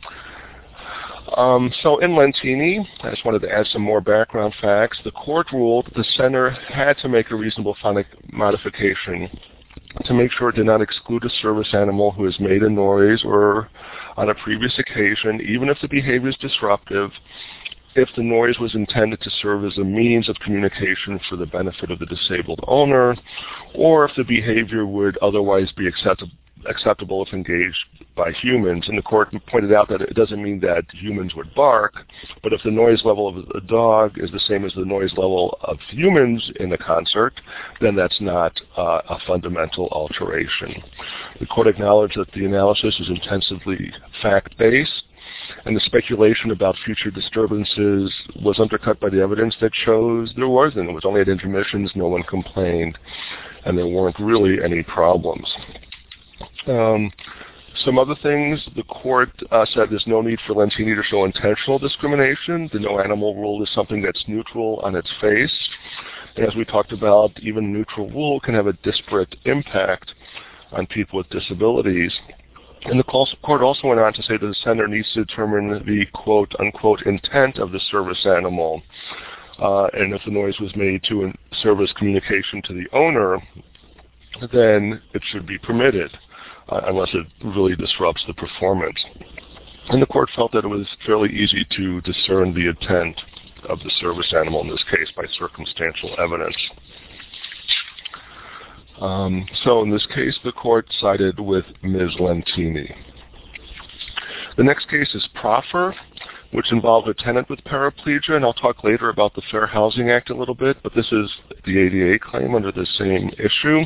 So in Lentini, I just wanted to add some more background facts. The court ruled that the center had to make a reasonable phonic modification to make sure it did not exclude a service animal who has made a noise or on a previous occasion, even if the behavior is disruptive, if the noise was intended to serve as a means of communication for the benefit of the disabled owner, or if the behavior would otherwise be acceptable if engaged by humans. And the court pointed out that it doesn't mean that humans would bark, but if the noise level of a dog is the same as the noise level of humans in a concert, then that's not a fundamental alteration. The court acknowledged that the analysis is intensively fact-based, and the speculation about future disturbances was undercut by the evidence that shows there wasn't. It was only at intermissions, no one complained, and there weren't really any problems. Some other things, the court said there's no need for Lentini to show intentional discrimination. The no animal rule is something that's neutral on its face. And as we talked about, even a neutral rule can have a disparate impact on people with disabilities. And the court also went on to say that the center needs to determine the quote-unquote intent of the service animal. And if the noise was made to serve as communication to the owner, then it should be permitted, unless it really disrupts the performance. And the court felt that it was fairly easy to discern the intent of the service animal in this case by circumstantial evidence. So in this case, the court sided with Ms. Lentini. The next case is Proffer, which involved a tenant with paraplegia, and I'll talk later about the Fair Housing Act a little bit, but this is the ADA claim under the same issue.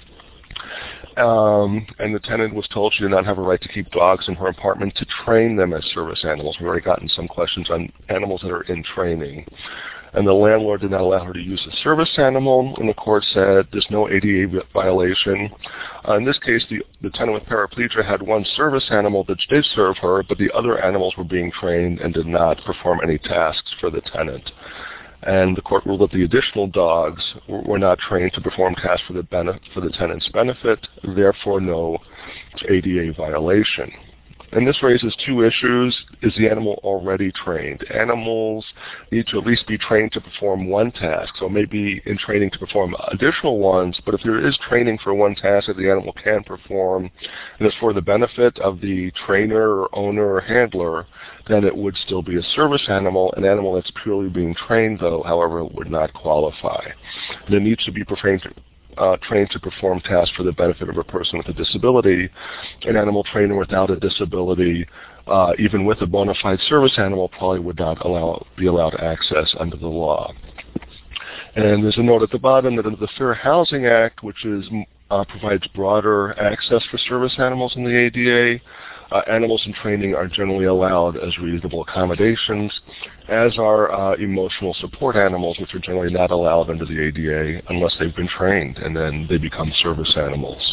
And the tenant was told she did not have a right to keep dogs in her apartment to train them as service animals. We've already gotten some questions on animals that are in training. And the landlord did not allow her to use a service animal, and the court said there's no ADA violation. In this case, the tenant with paraplegia had one service animal that did serve her, but the other animals were being trained and did not perform any tasks for the tenant. And the court ruled that the additional dogs were not trained to perform tasks for the tenant's benefit, therefore no ADA violation. And this raises two issues. Is the animal already trained? Animals need to at least be trained to perform one task, so maybe in training to perform additional ones, but if there is training for one task that the animal can perform, and it's for the benefit of the trainer or owner or handler, then it would still be a service animal. An animal that's purely being trained, though, however, would not qualify. And it needs to be trained to perform tasks for the benefit of a person with a disability. An animal trainer without a disability, even with a bona fide service animal, probably would not be allowed access under the law. And there's a note at the bottom that under the Fair Housing Act, which provides broader access for service animals in the ADA, animals in training are generally allowed as reasonable accommodations, as are emotional support animals, which are generally not allowed under the ADA unless they've been trained, and then they become service animals.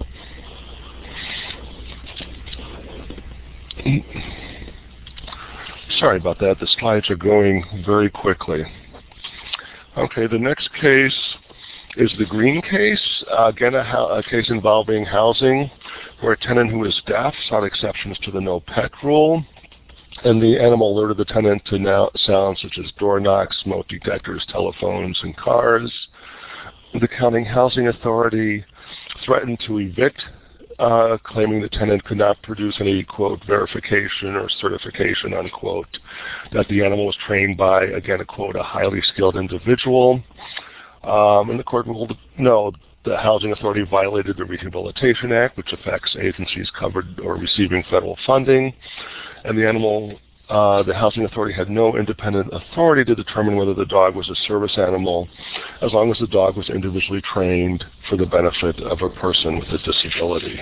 Sorry about that. The slides are going very quickly. Okay, the next case is the Green case. Again, a case involving housing where a tenant who is deaf sought exceptions to the no pet rule, and the animal alerted the tenant to sounds such as door knocks, smoke detectors, telephones, and cars. The County Housing Authority threatened to evict, claiming the tenant could not produce any, quote, verification or certification, unquote, that the animal was trained by, again, a, quote, a highly skilled individual. And the court ruled no, the Housing Authority violated the Rehabilitation Act, which affects agencies covered or receiving federal funding, and the Housing Authority had no independent authority to determine whether the dog was a service animal, as long as the dog was individually trained for the benefit of a person with a disability.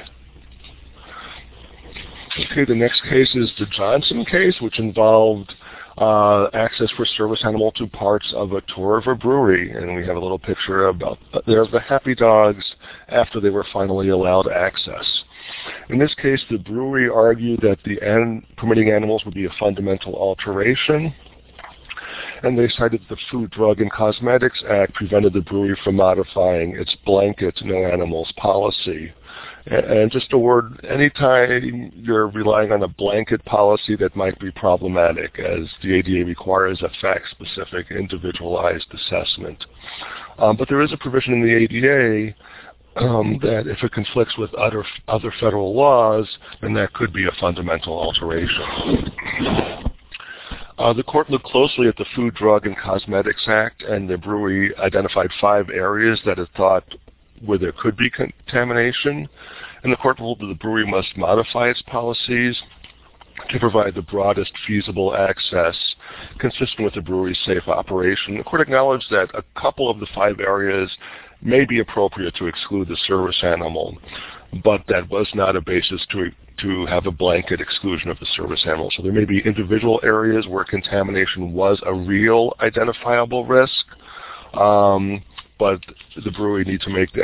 Okay, the next case is the Johnson case, which involved access for service animal to parts of a tour of a brewery, and we have a little picture about there's the happy dogs after they were finally allowed access. In this case, the brewery argued that permitting animals would be a fundamental alteration, and they cited the Food, Drug, and Cosmetics Act prevented the brewery from modifying its blanket no animals policy. And just a word, anytime you're relying on a blanket policy, that might be problematic, as the ADA requires a fact-specific, individualized assessment. But there is a provision in the ADA that if it conflicts with other federal laws, then that could be a fundamental alteration. The court looked closely at the Food, Drug, and Cosmetics Act, and the brewery identified 5 areas that it thought where there could be contamination, and the court ruled that the brewery must modify its policies to provide the broadest feasible access consistent with the brewery's safe operation. The court acknowledged that a couple of the 5 areas may be appropriate to exclude the service animal, but that was not a basis to have a blanket exclusion of the service animal. So there may be individual areas where contamination was a real identifiable risk, but the brewery needed to make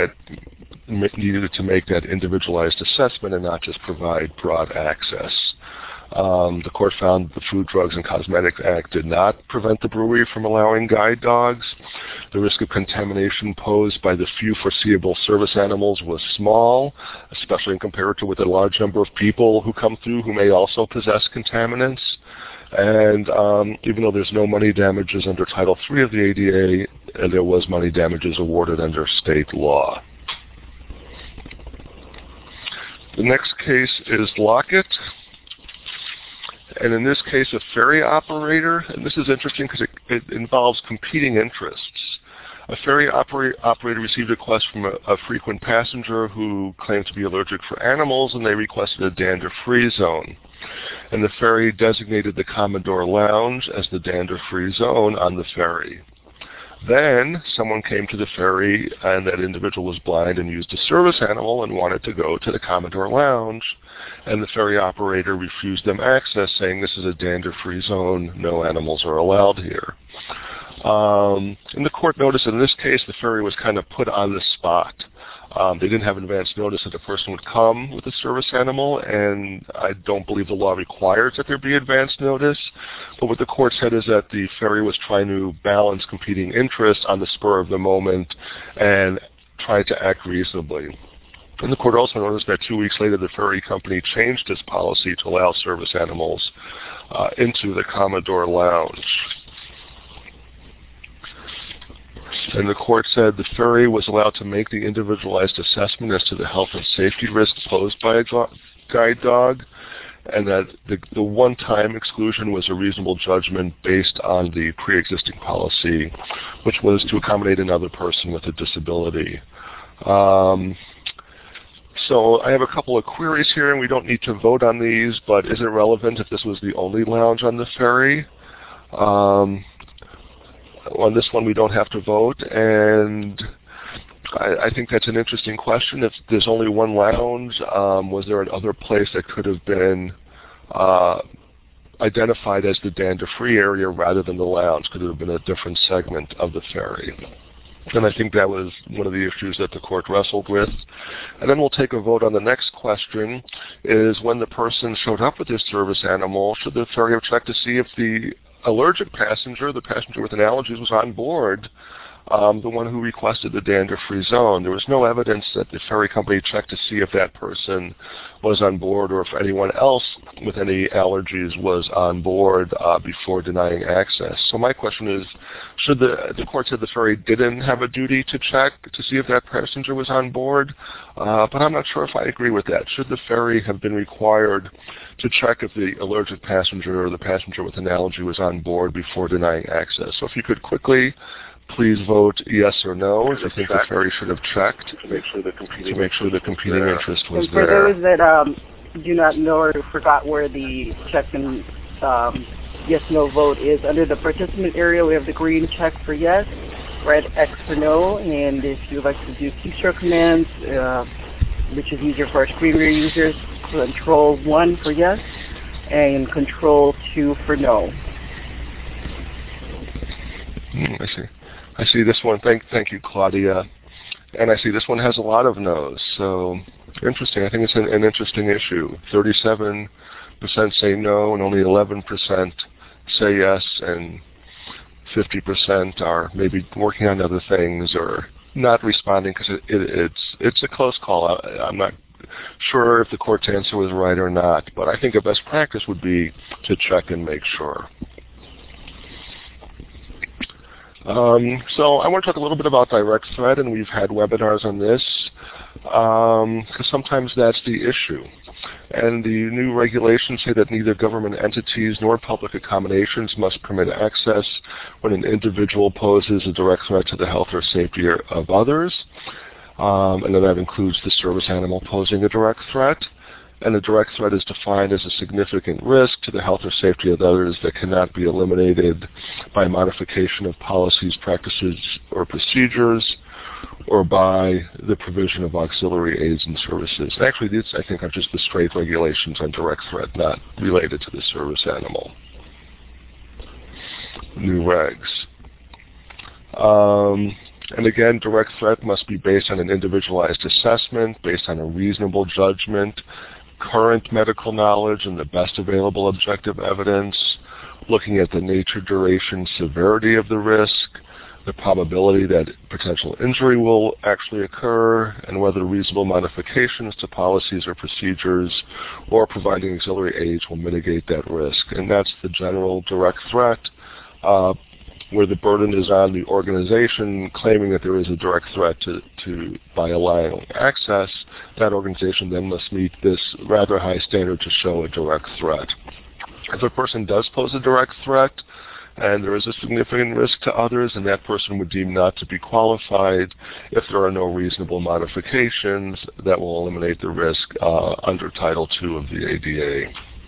that individualized assessment and not just provide broad access. The court found the Food, Drugs, and Cosmetics Act did not prevent the brewery from allowing guide dogs. The risk of contamination posed by the few foreseeable service animals was small, especially in compared to with a large number of people who come through who may also possess contaminants. And even though there's no money damages under Title III of the ADA, there was money damages awarded under state law. The next case is Lockett. And in this case, a ferry operator, and this is interesting because it involves competing interests. A ferry operator received a request from a frequent passenger who claimed to be allergic for animals, and they requested a dander-free zone. And the ferry designated the Commodore Lounge as the dander-free zone on the ferry. Then someone came to the ferry, and that individual was blind and used a service animal and wanted to go to the Commodore Lounge, and the ferry operator refused them access, saying this is a dander-free zone, no animals are allowed here. And the court noticed that in this case the ferry was kind of put on the spot. They didn't have advance notice that a person would come with a service animal, and I don't believe the law requires that there be advance notice. But what the court said is that the ferry was trying to balance competing interests on the spur of the moment and try to act reasonably. And the court also noticed that 2 weeks later, the ferry company changed its policy to allow service animals into the Commodore Lounge. And the court said the ferry was allowed to make the individualized assessment as to the health and safety risk posed by a guide dog, and that the one-time exclusion was a reasonable judgment based on the pre-existing policy, which was to accommodate another person with a disability. So I have a couple of queries here, and we don't need to vote on these, but is it relevant if this was the only lounge on the ferry? On this one, we don't have to vote, and I think that's an interesting question. If there's only one lounge, was there another place that could have been identified as the dander-free area rather than the lounge? Could it have been a different segment of the ferry? And I think that was one of the issues that the court wrestled with. And then we'll take a vote on the next question, is when the person showed up with his service animal, should the ferry have checked to see if the allergic passenger, the passenger with an allergies, was on board, the one who requested the dander-free zone? There was no evidence that the ferry company checked to see if that person was on board or if anyone else with any allergies was on board before denying access. So my question is, should the court said the ferry didn't have a duty to check to see if that passenger was on board, but I'm not sure if I agree with that. Should the ferry have been required to check if the allergic passenger or the passenger with an allergy was on board before denying access? So if you could quickly please vote yes or no if you think the ferry should have checked to make sure the competing interest was there. For those that do not know or forgot where the check and yes-no vote is, under the participant area we have the green check for yes, red X for no, and if you'd like to do keystroke commands, which is easier for our screen reader users, Control 1 for yes and Control 2 for no. I see this one. Thank you, Claudia. And I see this one has a lot of no's. So interesting. I think it's an interesting issue. 37% say no, and only 11% say yes, and 50% are maybe working on other things or not responding because it's a close call. I'm not sure if the court's answer was right or not, but I think a best practice would be to check and make sure. So I want to talk a little bit about direct threat, and we've had webinars on this because sometimes that's the issue. And the new regulations say that neither government entities nor public accommodations must permit access when an individual poses a direct threat to the health or safety of others. And then that includes the service animal posing a direct threat. And a direct threat is defined as a significant risk to the health or safety of others that cannot be eliminated by modification of policies, practices, or procedures, or by the provision of auxiliary aids and services. And actually, these, I think, are just the straight regulations on direct threat, not related to the service animal. New regs. And again, direct threat must be based on an individualized assessment, based on a reasonable judgment, current medical knowledge, and the best available objective evidence, looking at the nature, duration, severity of the risk, the probability that potential injury will actually occur, and whether reasonable modifications to policies or procedures or providing auxiliary aids will mitigate that risk. And that's the general direct threat, where the burden is on the organization claiming that there is a direct threat by allowing access. That organization then must meet this rather high standard to show a direct threat. If a person does pose a direct threat and there is a significant risk to others, and that person would deem not to be qualified if there are no reasonable modifications that will eliminate the risk under Title II of the ADA.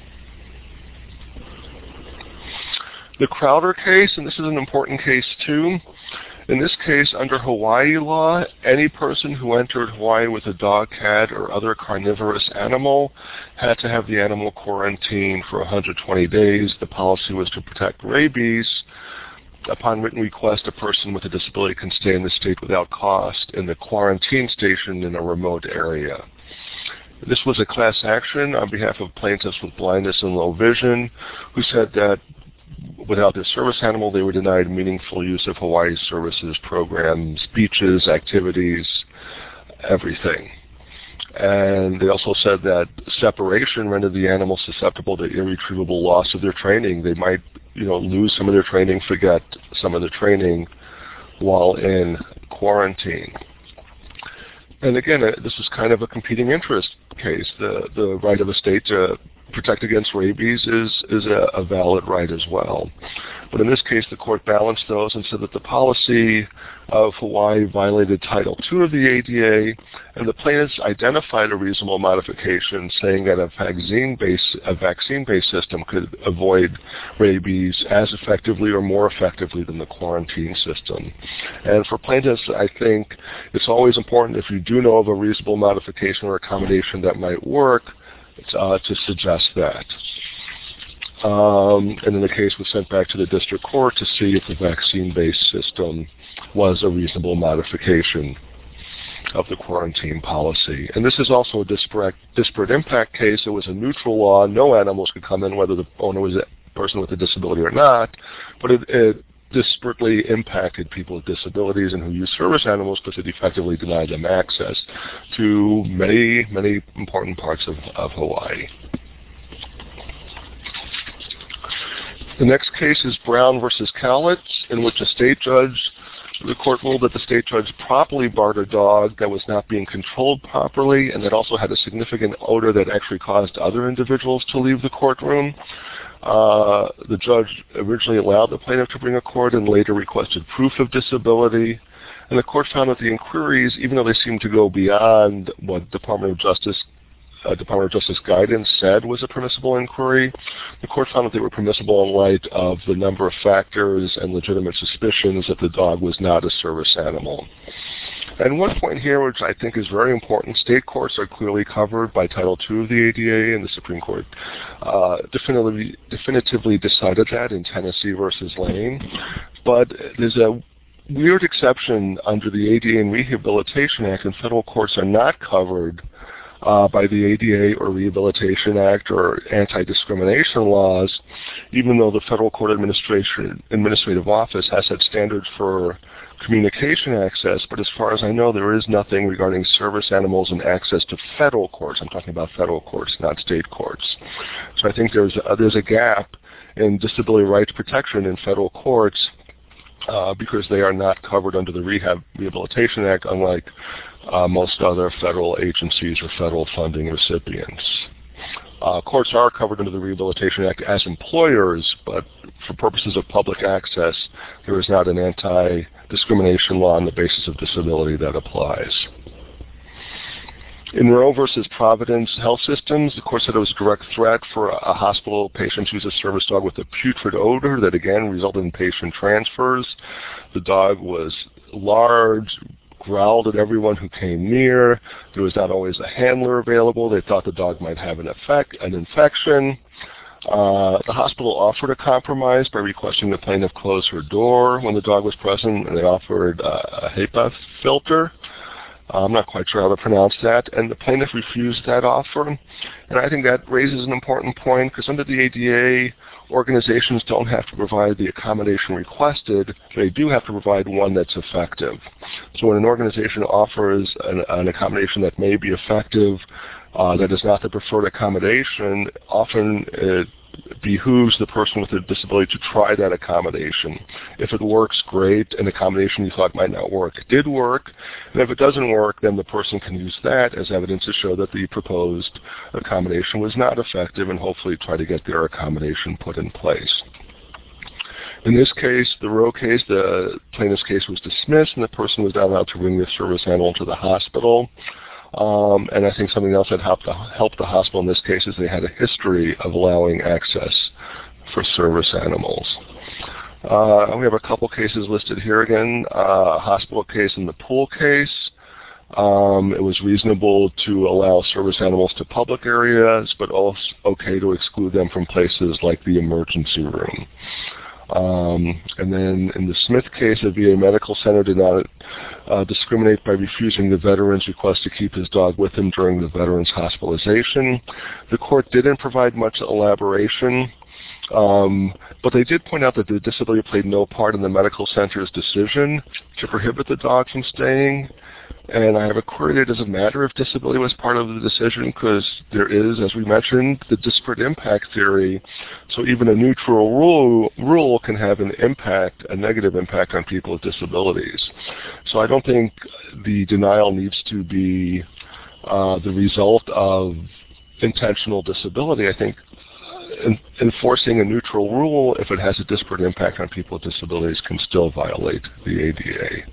The Crowder case, and this is an important case too. In this case, under Hawaii law, any person who entered Hawaii with a dog, cat, or other carnivorous animal had to have the animal quarantined for 120 days. The policy was to protect rabies. Upon written request, a person with a disability can stay in the state without cost in the quarantine station in a remote area. This was a class action on behalf of plaintiffs with blindness and low vision who said that without their service animal, they were denied meaningful use of Hawaii's services, programs, beaches, activities, everything. And they also said that separation rendered the animals susceptible to irretrievable loss of their training. They might, lose some of their training, forget some of the training while in quarantine. And again, this is kind of a competing interest case. The right of a state to protect against rabies is a valid right as well. But in this case, the court balanced those and said that the policy of Hawaii violated Title II of the ADA, and the plaintiffs identified a reasonable modification, saying that a vaccine-based system could avoid rabies as effectively or more effectively than the quarantine system. And for plaintiffs, I think it's always important, if you do know of a reasonable modification or accommodation that might work, to suggest that. And then the case was sent back to the district court to see if the vaccine-based system was a reasonable modification of the quarantine policy. And this is also a disparate impact case. It was a neutral law. No animals could come in, whether the owner was a person with a disability or not, but it disparately impacted people with disabilities and who use service animals because it effectively denied them access to many, many important parts of Hawaii. The next case is Brown versus Cowlitz, in which the court ruled that the state judge properly barred a dog that was not being controlled properly and that also had a significant odor that actually caused other individuals to leave the courtroom. The judge originally allowed the plaintiff to bring a court and later requested proof of disability. And the court found that the inquiries, even though they seemed to go beyond what Department of Justice guidance said was a permissible inquiry, the court found that they were permissible in light of the number of factors and legitimate suspicions that the dog was not a service animal. And one point here, which I think is very important, state courts are clearly covered by Title II of the ADA, and the Supreme Court definitively decided that in Tennessee versus Lane. But there's a weird exception under the ADA and Rehabilitation Act, and federal courts are not covered by the ADA or Rehabilitation Act or anti-discrimination laws, even though the Federal Court Administrative Office has set standards for communication access, but as far as I know, there is nothing regarding service animals and access to federal courts. I'm talking about federal courts, not state courts. So I think there's a gap in disability rights protection in federal courts because they are not covered under the Rehabilitation Act, unlike most other federal agencies or federal funding recipients. Courts are covered under the Rehabilitation Act as employers, but for purposes of public access, there is not an anti-discrimination law on the basis of disability that applies. In Roe versus Providence Health Systems, the court said it was a direct threat for a hospital patient to use a service dog with a putrid odor that again resulted in patient transfers. The dog was large, growled at everyone who came near. There was not always a handler available. They thought the dog might have an infection. The hospital offered a compromise by requesting the plaintiff close her door when the dog was present, and they offered a HEPA filter. I'm not quite sure how to pronounce that, and the plaintiff refused that offer. And I think that raises an important point, because under the ADA, organizations don't have to provide the accommodation requested. They do have to provide one that's effective. So when an organization offers an accommodation that may be effective, that is not the preferred accommodation, often it behooves the person with a disability to try that accommodation. If it works, great. An accommodation you thought might not work did work. And if it doesn't work, then the person can use that as evidence to show that the proposed accommodation was not effective and hopefully try to get their accommodation put in place. In this case, the Roe case, the plaintiff's case was dismissed and the person was not allowed to bring the service animal to the hospital. And I think something else that helped the hospital in this case is they had a history of allowing access for service animals. We have a couple cases listed here again. A hospital case and the pool case. It was reasonable to allow service animals to public areas, but also okay to exclude them from places like the emergency room. And then in the Smith case, a VA medical center did not discriminate by refusing the veteran's request to keep his dog with him during the veteran's hospitalization. The court didn't provide much elaboration But they did point out that the disability played no part in the medical center's decision to prohibit the dog from staying. And I have a query that it doesn't matter if disability was part of the decision, because there is, as we mentioned, the disparate impact theory. So even a neutral rule can have an impact, a negative impact on people with disabilities. So I don't think the denial needs to be the result of intentional disability. I think enforcing a neutral rule, if it has a disparate impact on people with disabilities, can still violate the ADA.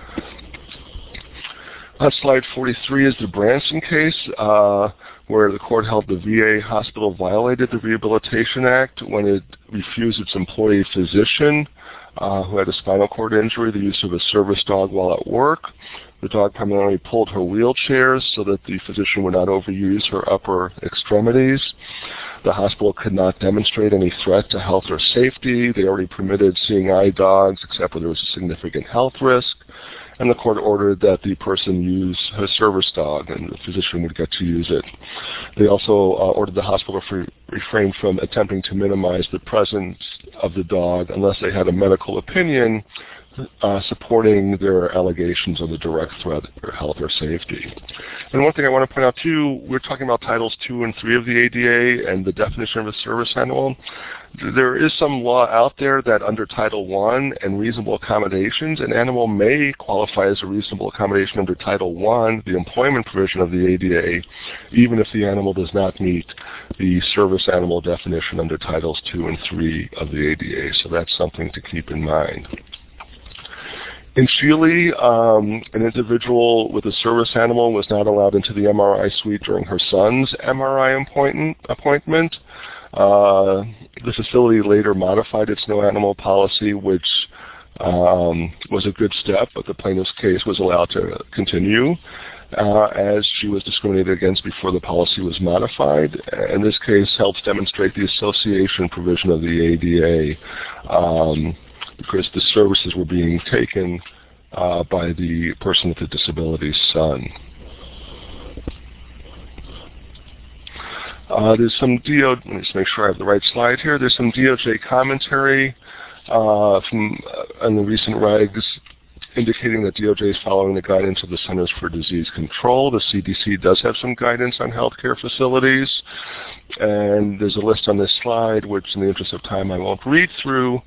On slide 43 is the Branson case, where the court held the VA hospital violated the Rehabilitation Act when it refused its employee physician, who had a spinal cord injury, the use of a service dog while at work. The dog primarily pulled her wheelchairs so that the physician would not overuse her upper extremities. The hospital could not demonstrate any threat to health or safety. They already permitted seeing eye dogs except where there was a significant health risk. And the court ordered that the person use her service dog and the physician would get to use it. They also ordered the hospital to refrain from attempting to minimize the presence of the dog unless they had a medical opinion supporting their allegations of a direct threat or health or safety. And one thing I want to point out too, we're talking about Titles 2 and 3 of the ADA and the definition of a service animal. There is some law out there that under Title 1 and reasonable accommodations, an animal may qualify as a reasonable accommodation under Title 1, the employment provision of the ADA, even if the animal does not meet the service animal definition under Titles 2 and 3 of the ADA. So that's something to keep in mind. In Chile, an individual with a service animal was not allowed into the MRI suite during her son's MRI appointment. The facility later modified its no animal policy, which was a good step, but the plaintiff's case was allowed to continue as she was discriminated against before the policy was modified. And this case helps demonstrate the association provision of the ADA because the services were being taken by the person with the disability's son. There's some let me just make sure I have the right slide here. There's some DOJ commentary from on the recent regs indicating that DOJ is following the guidance of the Centers for Disease Control. The CDC does have some guidance on healthcare facilities, and there's a list on this slide, which in the interest of time I won't read through,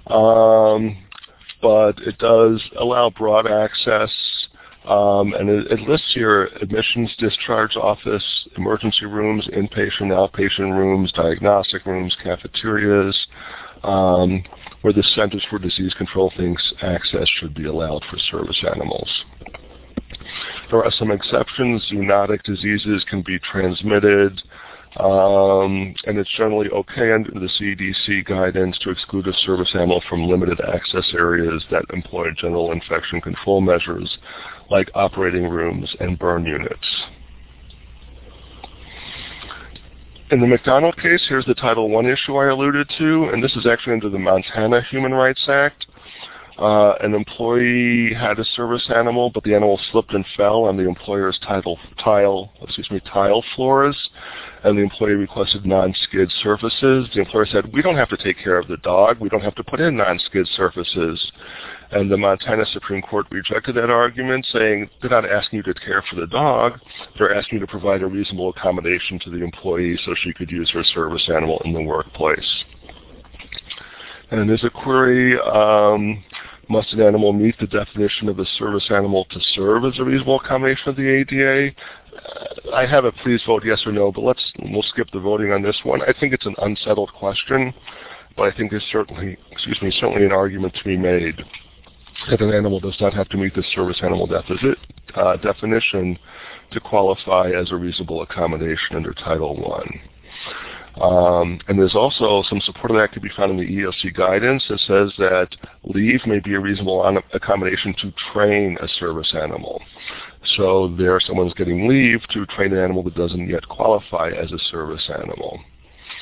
but it does allow broad access, and it lists here admissions, discharge office, emergency rooms, inpatient, outpatient rooms, diagnostic rooms, cafeterias, where the Centers for Disease Control thinks access should be allowed for service animals. There are some exceptions. Zoonotic diseases can be transmitted, and it's generally okay under the CDC guidance to exclude a service animal from limited access areas that employ general infection control measures like operating rooms and burn units. In the McDonald case, here's the Title I issue I alluded to, and this is actually under the Montana Human Rights Act. An employee had a service animal, but the animal slipped and fell on the employer's tile floors, and the employee requested non-skid surfaces. The employer said, "We don't have to take care of the dog. We don't have to put in non-skid surfaces." And the Montana Supreme Court rejected that argument, saying they're not asking you to care for the dog. They're asking you to provide a reasonable accommodation to the employee so she could use her service animal in the workplace. And there's a query, must an animal meet the definition of a service animal to serve as a reasonable accommodation of the ADA? I have a please vote yes or no, but we'll skip the voting on this one. I think it's an unsettled question, but I think there's certainly an argument to be made that an animal does not have to meet the service animal definition to qualify as a reasonable accommodation under Title I. And there's also some support of that could be found in the EOC guidance that says that leave may be a reasonable accommodation to train a service animal. So someone's getting leave to train an animal that doesn't yet qualify as a service animal.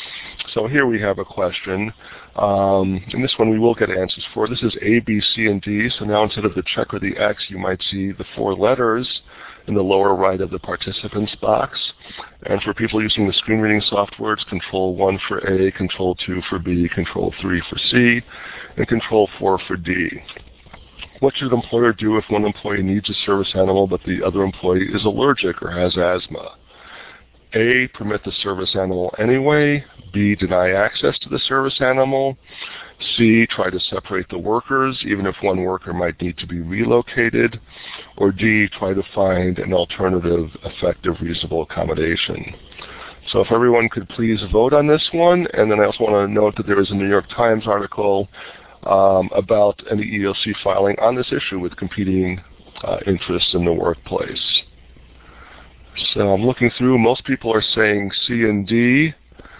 So here we have a question, and this one we will get answers for. This is A, B, C, and D. So now instead of the check or the X, you might see the 4 letters in the lower right of the participants box. And for people using the screen reading software, it's Control 1 for A, Control 2 for B, Control 3 for C, and Control 4 for D. What should an employer do if one employee needs a service animal but the other employee is allergic or has asthma? A, permit the service animal anyway. B, deny access to the service animal. C, try to separate the workers, even if one worker might need to be relocated. Or D, try to find an alternative, effective, reasonable accommodation. So if everyone could please vote on this one. And then I also want to note that there is a New York Times article about an EEOC filing on this issue with competing interests in the workplace. So I'm looking through. Most people are saying C and D.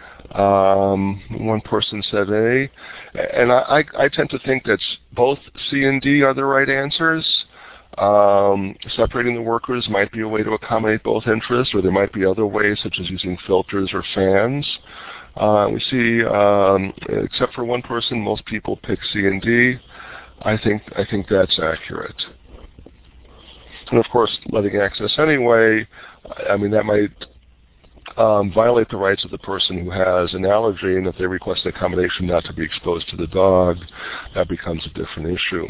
One person said A. And I tend to think that both C and D are the right answers. Separating the workers might be a way to accommodate both interests, or there might be other ways, such as using filters or fans. We see, except for one person, most people pick C and D. I think that's accurate. And of course, letting access anyway, I mean, that might violate the rights of the person who has an allergy, and if they request accommodation not to be exposed to the dog, that becomes a different issue.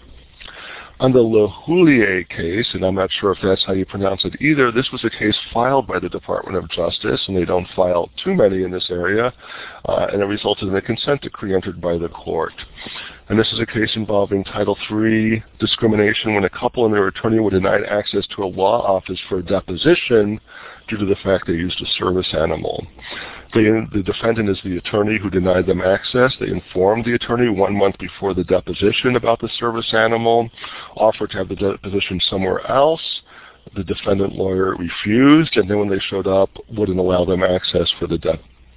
On the Le Houlier case, and I'm not sure if that's how you pronounce it either, this was a case filed by the Department of Justice, and they don't file too many in this area, and it resulted in a consent decree entered by the court. And this is a case involving Title III discrimination when a couple and their attorney were denied access to a law office for a deposition due to the fact they used a service animal. The defendant is the attorney who denied them access. They informed the attorney 1 month before the deposition about the service animal, offered to have the deposition somewhere else. The defendant lawyer refused, and then when they showed up, wouldn't allow them access for the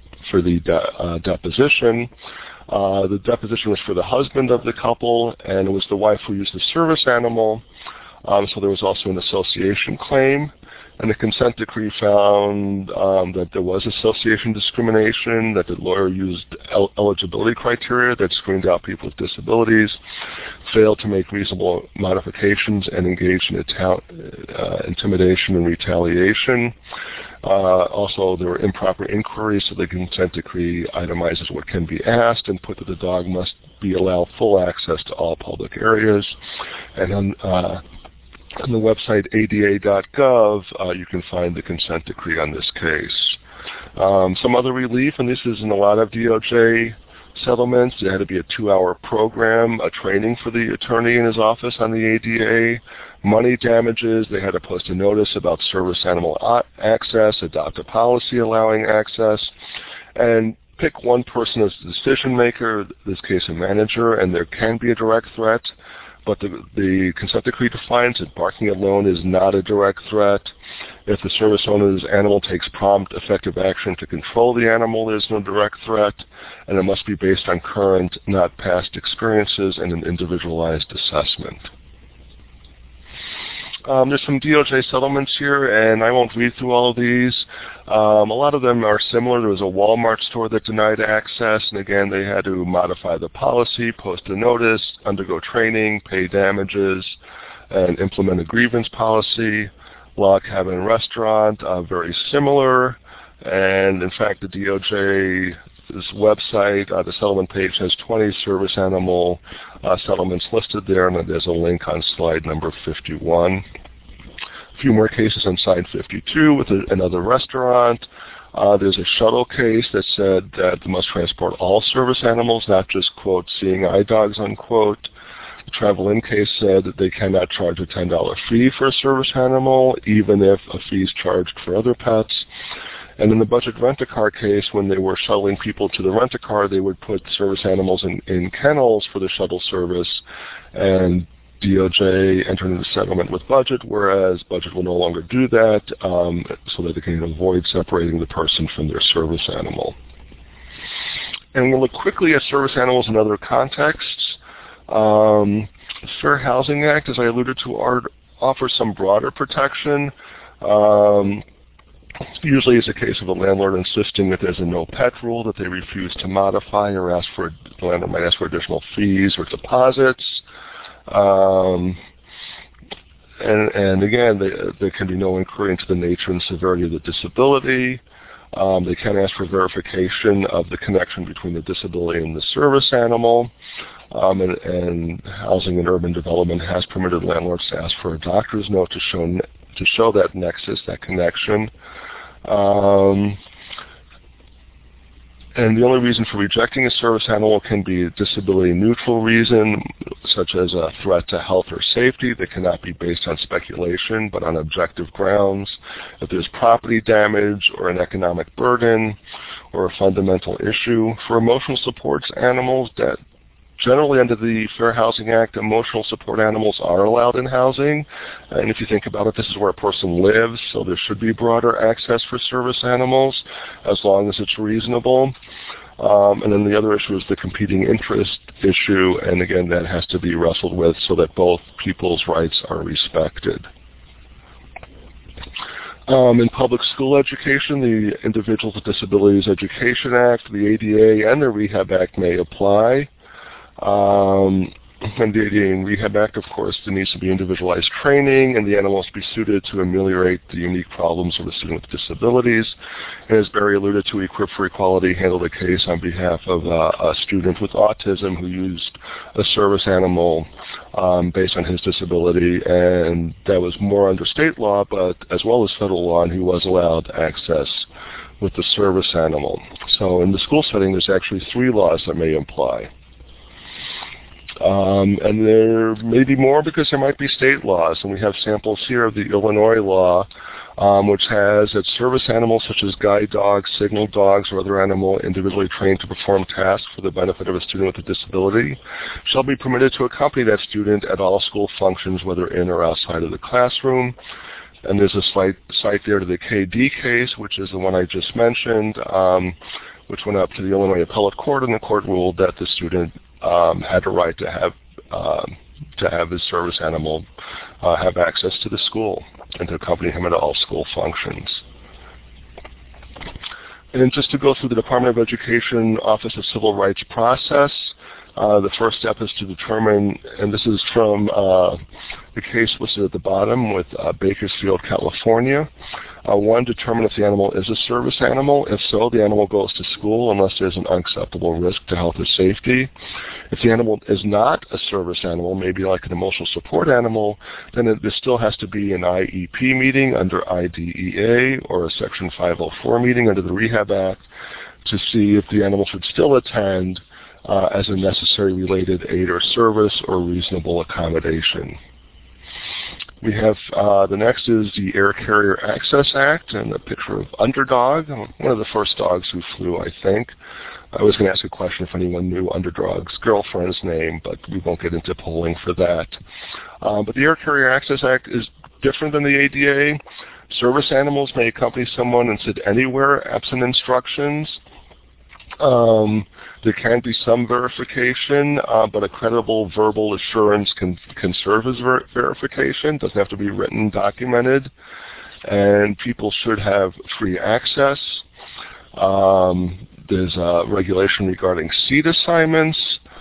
deposition. The deposition was for the husband of the couple, and it was the wife who used the service animal. So there was also an association claim. And the consent decree found that there was association discrimination, that the lawyer used eligibility criteria that screened out people with disabilities, failed to make reasonable modifications, and engaged in intimidation and retaliation. Also, there were improper inquiries, so the consent decree itemizes what can be asked and put that the dog must be allowed full access to all public areas. And on the website ada.gov, you can find the consent decree on this case. Some other relief, and this is in a lot of DOJ settlements. There had to be a 2-hour program, a training for the attorney in his office on the ADA. Money damages, they had to post a notice about service animal access, adopt a policy allowing access, and pick one person as the decision maker, in this case a manager, and there can be a direct threat. But the consent decree defines that barking alone is not a direct threat. If the service owner's animal takes prompt, effective action to control the animal, there's no direct threat, and it must be based on current, not past experiences and an individualized assessment. There's some DOJ settlements here, and I won't read through all of these. A lot of them are similar. There was a Walmart store that denied access, and again, they had to modify the policy, post a notice, undergo training, pay damages, and implement a grievance policy. Log Cabin Restaurant, very similar. And in fact, the DOJ's website, the settlement page has 20 service animal settlements listed there, and there's a link on slide number 51. A few more cases on slide 52 with another restaurant. There's a shuttle case that said that they must transport all service animals, not just, quote, seeing eye dogs, unquote. The Travel-In case said that they cannot charge a $10 fee for a service animal, even if a fee is charged for other pets. And in the Budget Rent-A-Car case, when they were shuttling people to the rent-a-car, they would put service animals in kennels for the shuttle service, and DOJ entered into settlement with Budget, whereas Budget will no longer do that, so that they can avoid separating the person from their service animal. And we'll look quickly at service animals in other contexts. The Fair Housing Act, as I alluded to, offers some broader protection. Usually it's a case of a landlord insisting that there's a no-pet rule that they refuse to modify, or the landlord might ask for additional fees or deposits. And again, there can be no inquiry into the nature and severity of the disability. They can ask for verification of the connection between the disability and the service animal. And Housing and Urban Development has permitted landlords to ask for a doctor's note to show that nexus, that connection. And the only reason for rejecting a service animal can be a disability-neutral reason, such as a threat to health or safety that cannot be based on speculation, but on objective grounds. If there's property damage or an economic burden or a fundamental issue. For emotional support animals, that generally under the Fair Housing Act, emotional support animals are allowed in housing. And if you think about it, this is where a person lives, so there should be broader access for service animals as long as it's reasonable. And then the other issue is the competing interest issue, and again, that has to be wrestled with so that both people's rights are respected. In public school education, the Individuals with Disabilities Education Act, the ADA, and the Rehab Act may apply. And the ADA and Rehab Act, of course, there needs to be individualized training, and the animal must be suited to ameliorate the unique problems of a student with disabilities. And as Barry alluded to, Equip for Equality handled a case on behalf of a student with autism who used a service animal based on his disability, and that was more under state law, but as well as federal law, and he was allowed access with the service animal. So in the school setting, there's actually 3 laws that may apply. And there may be more because there might be state laws, and we have samples here of the Illinois law, which has that service animals such as guide dogs, signal dogs, or other animal individually trained to perform tasks for the benefit of a student with a disability shall be permitted to accompany that student at all school functions, whether in or outside of the classroom. And there's a cite there to the KD case, which is the one I just mentioned, which went up to the Illinois Appellate Court, and the court ruled that the student had a right to have his service animal have access to the school and to accompany him at all school functions. And just to go through the Department of Education Office of Civil Rights process, the first step is to determine, and this is from the case listed at the bottom with Bakersfield, California. 1, determine if the animal is a service animal. If so, the animal goes to school unless there's an unacceptable risk to health or safety. If the animal is not a service animal, maybe like an emotional support animal, then there still has to be an IEP meeting under IDEA or a Section 504 meeting under the Rehab Act to see if the animal should still attend as a necessary related aid or service or reasonable accommodation. We have the next is the Air Carrier Access Act, and a picture of Underdog, one of the first dogs who flew, I think. I was going to ask a question if anyone knew Underdog's girlfriend's name, but we won't get into polling for that. But the Air Carrier Access Act is different than the ADA. Service animals may accompany someone and sit anywhere absent instructions. There can be some verification, but a credible verbal assurance can serve as verification. Doesn't have to be written, documented. And people should have free access. There's a regulation regarding seat assignments.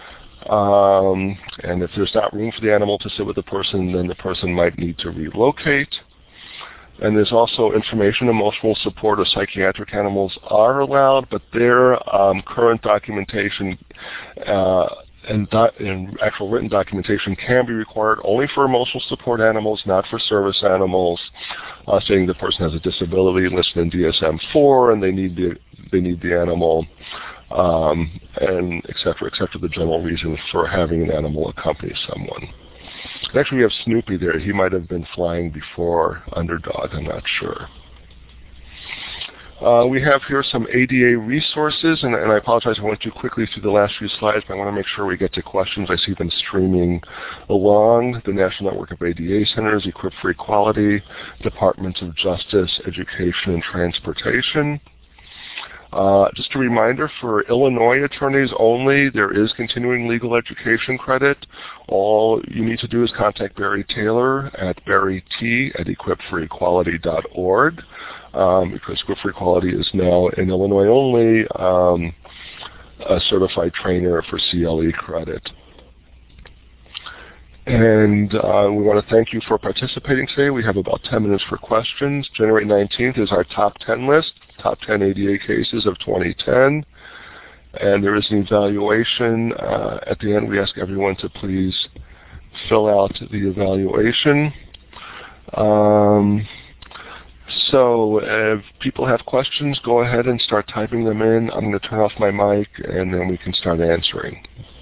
And if there's not room for the animal to sit with the person, then the person might need to relocate. And there's also information, emotional support, or psychiatric animals are allowed, but their current documentation and actual written documentation can be required only for emotional support animals, not for service animals, saying the person has a disability listed in DSM-4 and they need the animal, and et cetera, the general reason for having an animal accompany someone. Actually, we have Snoopy there. He might have been flying before Underdog. I'm not sure. We have here some ADA resources, and I apologize I went too quickly through the last few slides, but I want to make sure we get to questions. I see them streaming along. The National Network of ADA Centers, Equip for Equality, Departments of Justice, Education, and Transportation. Just a reminder, for Illinois attorneys only, there is continuing legal education credit. All you need to do is contact Barry Taylor at barryt@equipforequality.org, because Equip for Equality is now in Illinois only a certified trainer for CLE credit. And we want to thank you for participating today. We have about 10 minutes for questions. January 19th is our top 10 list, top 10 ADA cases of 2010. And there is an evaluation. At the end, we ask everyone to please fill out the evaluation. So if people have questions, go ahead and start typing them in. I'm going to turn off my mic, and then we can start answering.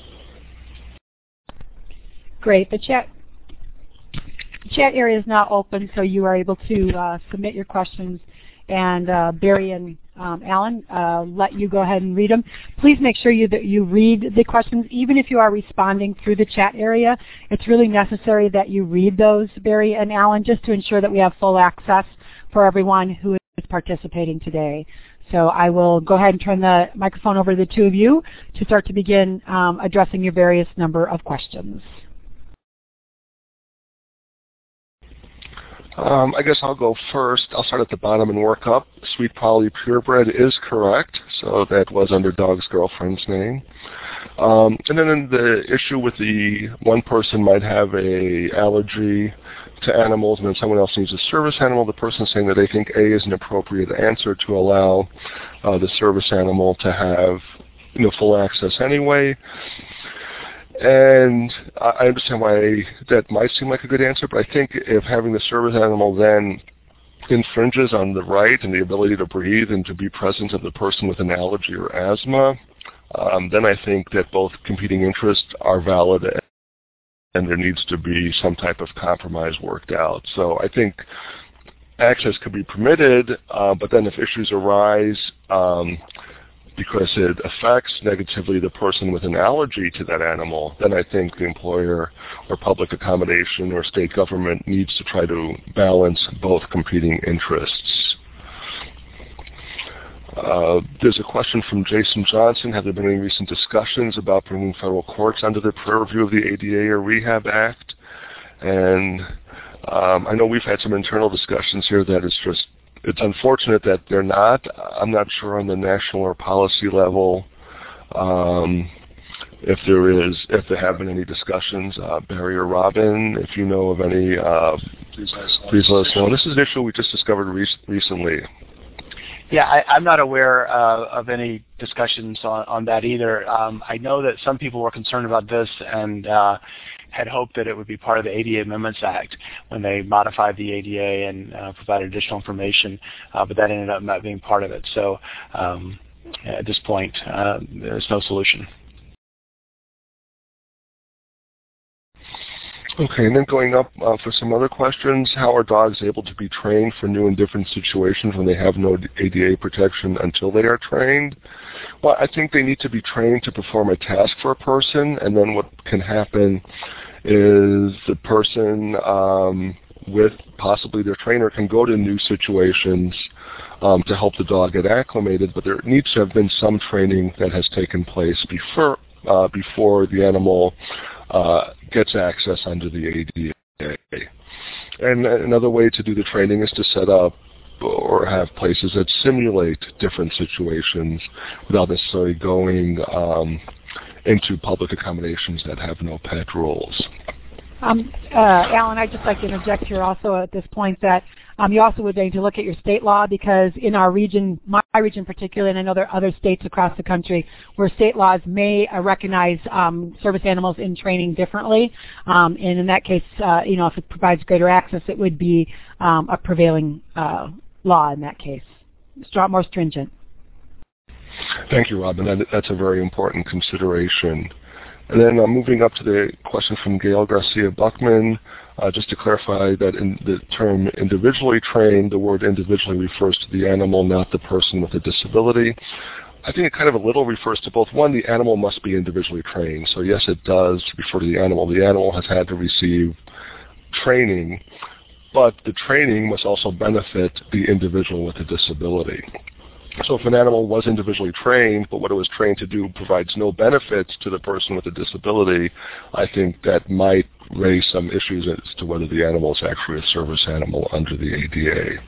Great. The chat area is now open, so you are able to submit your questions, and Barry and Alan let you go ahead and read them. Please make sure that you read the questions, even if you are responding through the chat area. It's really necessary that you read those, Barry and Alan, just to ensure that we have full access for everyone who is participating today. So I will go ahead and turn the microphone over to the two of you to start to begin addressing your various number of questions. I guess I'll go first. I'll start at the bottom and work up. Sweet Polly Purebred is correct, so that was under Dog's girlfriend's name. And then the issue with the one person might have a allergy to animals and then someone else needs a service animal, the person saying that they think A is an appropriate answer to allow the service animal to have full access anyway. And I understand why that might seem like a good answer, but I think if having the service animal then infringes on the right and the ability to breathe and to be present of the person with an allergy or asthma, then I think that both competing interests are valid and there needs to be some type of compromise worked out. So I think access could be permitted, but then if issues arise, because it affects negatively the person with an allergy to that animal, then I think the employer or public accommodation or state government needs to try to balance both competing interests. There's a question from Jason Johnson. Have there been any recent discussions about bringing federal courts under the purview of the ADA or Rehab Act? And I know we've had some internal discussions here that it's unfortunate that they're not. I'm not sure on the national or policy level if there have been any discussions. Barry or Robin, if you know of any, please let us know. This is an issue we just discovered recently. Yeah, I'm not aware of any discussions on that either. I know that some people were concerned about this and had hoped that it would be part of the ADA Amendments Act when they modified the ADA and provided additional information, but that ended up not being part of it. So at this point, there's no solution. Okay, and then going up for some other questions, how are dogs able to be trained for new and different situations when they have no ADA protection until they are trained? Well, I think they need to be trained to perform a task for a person, and then what can happen is the person with possibly their trainer can go to new situations to help the dog get acclimated, but there needs to have been some training that has taken place before the animal gets access under the ADA. And another way to do the training is to set up or have places that simulate different situations without necessarily going into public accommodations that have no pet rules. Alan, I'd just like to interject here also at this point that you also would need to look at your state law, because in our region, my region particularly, and I know there are other states across the country where state laws may recognize service animals in training differently. And in that case, if it provides greater access, it would be a prevailing law in that case, more stringent. Thank you, Robin. That's a very important consideration. And then moving up to the question from Gail Garcia Buckman, just to clarify that in the term individually trained, the word individually refers to the animal, not the person with a disability. I think it kind of a little refers to both. One, the animal must be individually trained. So yes, it does refer to the animal. The animal has had to receive training, but the training must also benefit the individual with a disability. So if an animal was individually trained, but what it was trained to do provides no benefits to the person with a disability, I think that might raise some issues as to whether the animal is actually a service animal under the ADA.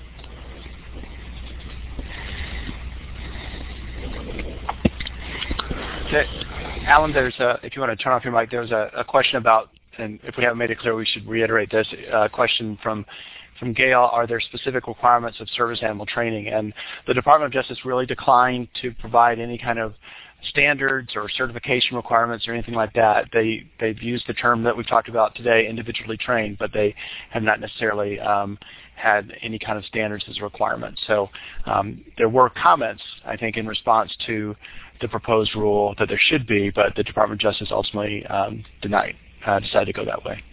Alan, if you want to turn off your mic, there's a question about, and if we haven't made it clear, we should reiterate this, a question from Gail: are there specific requirements of service animal training? And the Department of Justice really declined to provide any kind of standards or certification requirements or anything like that. They've used the term that we've talked about today, individually trained, but they have not necessarily had any kind of standards as a requirement. So there were comments, I think, in response to the proposed rule that there should be, but the Department of Justice ultimately decided to go that way.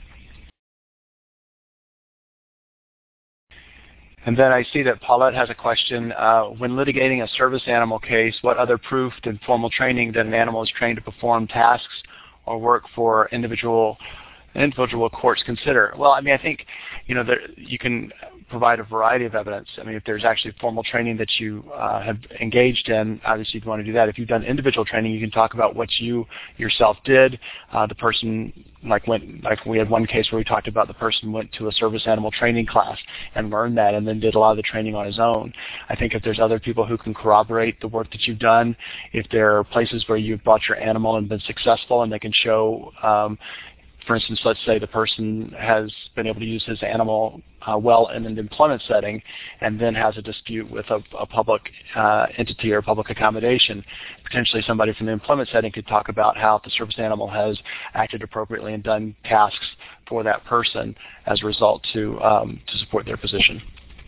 And then I see that Paulette has a question. When litigating a service animal case, what other proof than formal training that an animal is trained to perform tasks or work for individual courts consider? Well, I mean, I think, you can provide a variety of evidence. I mean, if there's actually formal training that you have engaged in, obviously you'd want to do that. If you've done individual training, you can talk about what you yourself did. The person, like we had one case where we talked about the person went to a service animal training class and learned that and then did a lot of the training on his own. I think if there's other people who can corroborate the work that you've done, if there are places where you've brought your animal and been successful and they can show, for instance, let's say the person has been able to use his animal well in an employment setting and then has a dispute with a public entity or public accommodation. Potentially somebody from the employment setting could talk about how the service animal has acted appropriately and done tasks for that person as a result to support their position.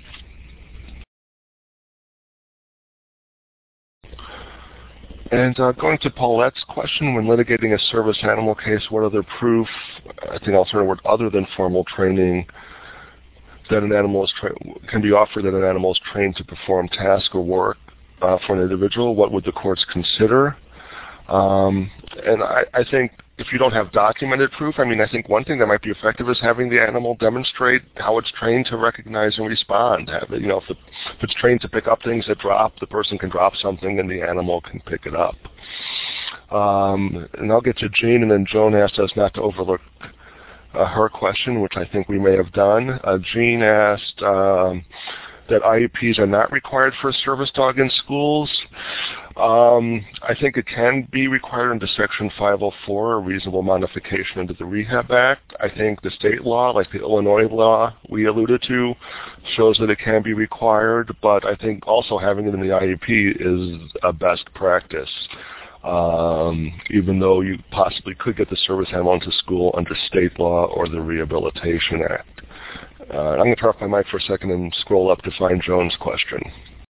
And going to Paulette's question, when litigating a service animal case, what other proof, I think alternative word, other than formal training, that an animal can be offered that an animal is trained to perform task or work for an individual? What would the courts consider? And I think if you don't have documented proof, I mean, I think one thing that might be effective is having the animal demonstrate how it's trained to recognize and respond. If it's trained to pick up things that drop, the person can drop something and the animal can pick it up. And I'll get to Jean, and then Joan asked us not to overlook her question, which I think we may have done. Jean asked that IEPs are not required for a service dog in schools. I think it can be required under Section 504, a reasonable modification under the Rehab Act. I think the state law, like the Illinois law we alluded to, shows that it can be required, but I think also having it in the IEP is a best practice. Even though you possibly could get the service animal into school under state law or the Rehabilitation Act. I'm going to turn off my mic for a second and scroll up to find Joan's question.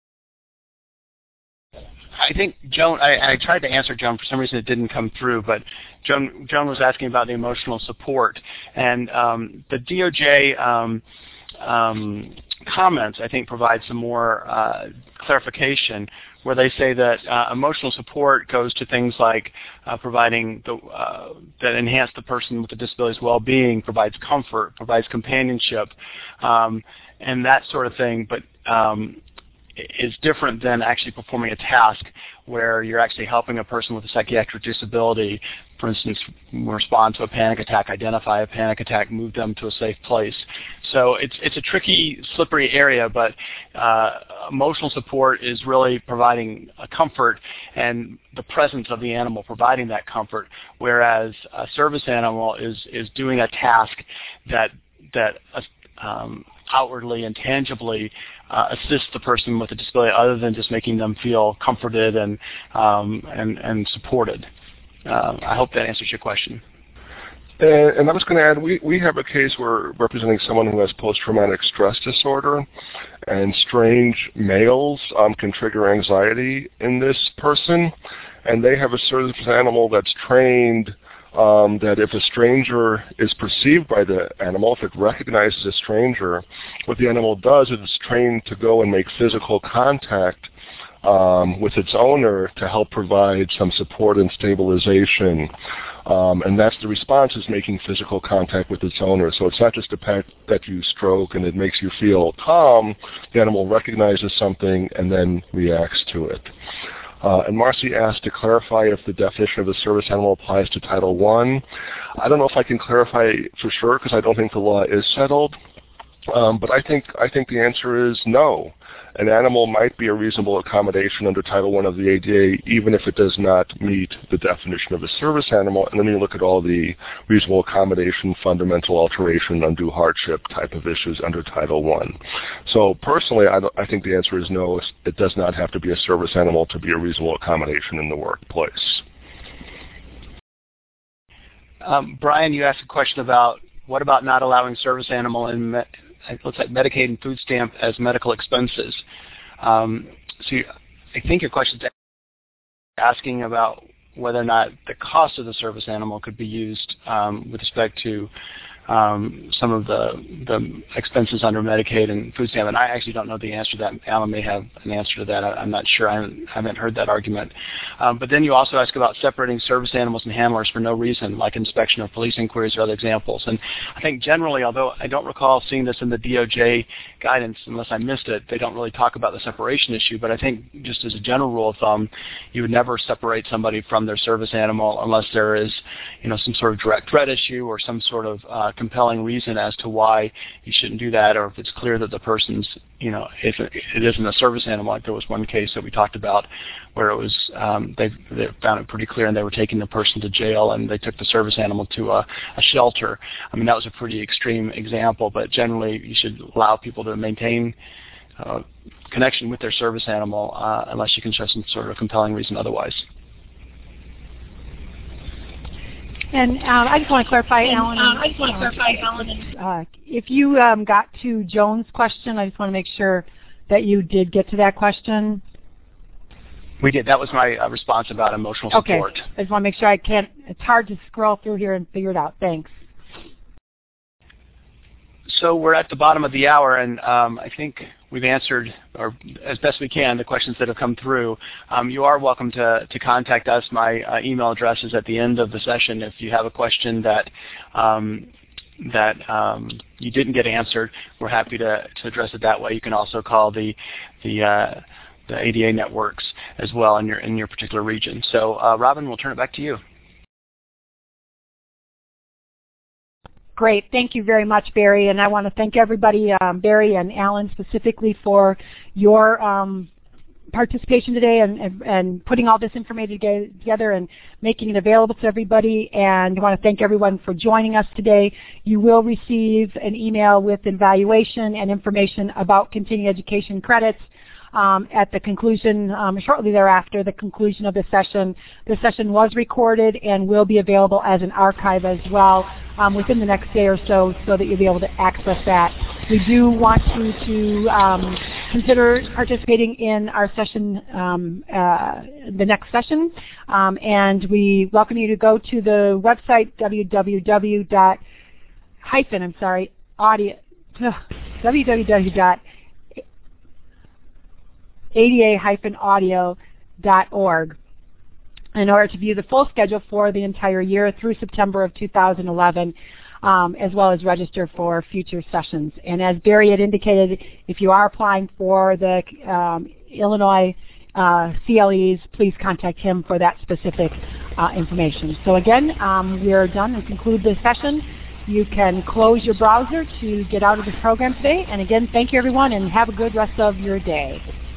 I think Joan, I tried to answer Joan. For some reason it didn't come through, but Joan was asking about the emotional support. And the DOJ comments, I think, provide some more clarification, where they say that emotional support goes to things like providing that enhance the person with the disability's well-being, provides comfort, provides companionship, and that sort of thing, but is different than actually performing a task where you're actually helping a person with a psychiatric disability, for instance, respond to a panic attack, identify a panic attack, move them to a safe place. So it's a tricky, slippery area, but emotional support is really providing a comfort and the presence of the animal providing that comfort, whereas a service animal is doing a task that outwardly and tangibly assist the person with a disability, other than just making them feel comforted and supported. I hope that answers your question. And I was going to add, we have a case where representing someone who has post-traumatic stress disorder, and strange males can trigger anxiety in this person, and they have a service animal that's trained that if a stranger is perceived by the animal, if it recognizes a stranger, what the animal does is it's trained to go and make physical contact with its owner to help provide some support and stabilization. And that's the response is making physical contact with its owner. So it's not just a pet that you stroke and it makes you feel calm. The animal recognizes something and then reacts to it. And Marcy asked to clarify if the definition of a service animal applies to Title I. I don't know if I can clarify for sure because I don't think the law is settled. But I think the answer is no. An animal might be a reasonable accommodation under Title I of the ADA, even if it does not meet the definition of a service animal. And then you look at all the reasonable accommodation, fundamental alteration, undue hardship type of issues under Title I. So personally, I think the answer is no. It does not have to be a service animal to be a reasonable accommodation in the workplace. Brian, you asked a question about what about not allowing service animal in it looks like Medicaid and food stamp as medical expenses. I think your question is asking about whether or not the cost of the service animal could be used with respect to some of the expenses under Medicaid and food stamp. And I actually don't know the answer to that. Alan may have an answer to that. I'm not sure. I haven't heard that argument. But then you also ask about separating service animals and handlers for no reason, like inspection or police inquiries or other examples. And I think generally, although I don't recall seeing this in the DOJ guidance, unless I missed it, they don't really talk about the separation issue. But I think just as a general rule of thumb, you would never separate somebody from their service animal unless there is, some sort of direct threat issue or some sort of compelling reason as to why you shouldn't do that, or if it's clear that the person's, if it isn't a service animal. Like there was one case that we talked about where it was, they found it pretty clear and they were taking the person to jail and they took the service animal to a shelter. I mean, that was a pretty extreme example, but generally you should allow people to maintain connection with their service animal unless you can show some sort of compelling reason otherwise. And I just want to clarify, Alan. If you got to Joan's question, I just want to make sure that you did get to that question. We did. That was my response about emotional support. Okay. I just want to make sure it's hard to scroll through here and figure it out. Thanks. So we're at the bottom of the hour, and I think we've answered, or as best we can, the questions that have come through. You are welcome to contact us. My email address is at the end of the session. If you have a question that you didn't get answered, we're happy to address it that way. You can also call the ADA networks as well in your particular region. So, Robin, we'll turn it back to you. Great. Thank you very much, Barry. And I want to thank everybody, Barry and Alan specifically, for your participation today and putting all this information together and making it available to everybody. And I want to thank everyone for joining us today. You will receive an email with evaluation and information about continuing education credits at the conclusion, shortly thereafter, the conclusion of the session. The session was recorded and will be available as an archive as well within the next day or so that you'll be able to access that. We do want you to consider participating in our session, the next session, and we welcome you to go to the website www.ada-audio.org in order to view the full schedule for the entire year through September of 2011, as well as register for future sessions. And as Barry had indicated, if you are applying for the Illinois CLEs, please contact him for that specific information. So again, we are done and conclude the session. You can close your browser to get out of the program today. And again, thank you, everyone, and have a good rest of your day.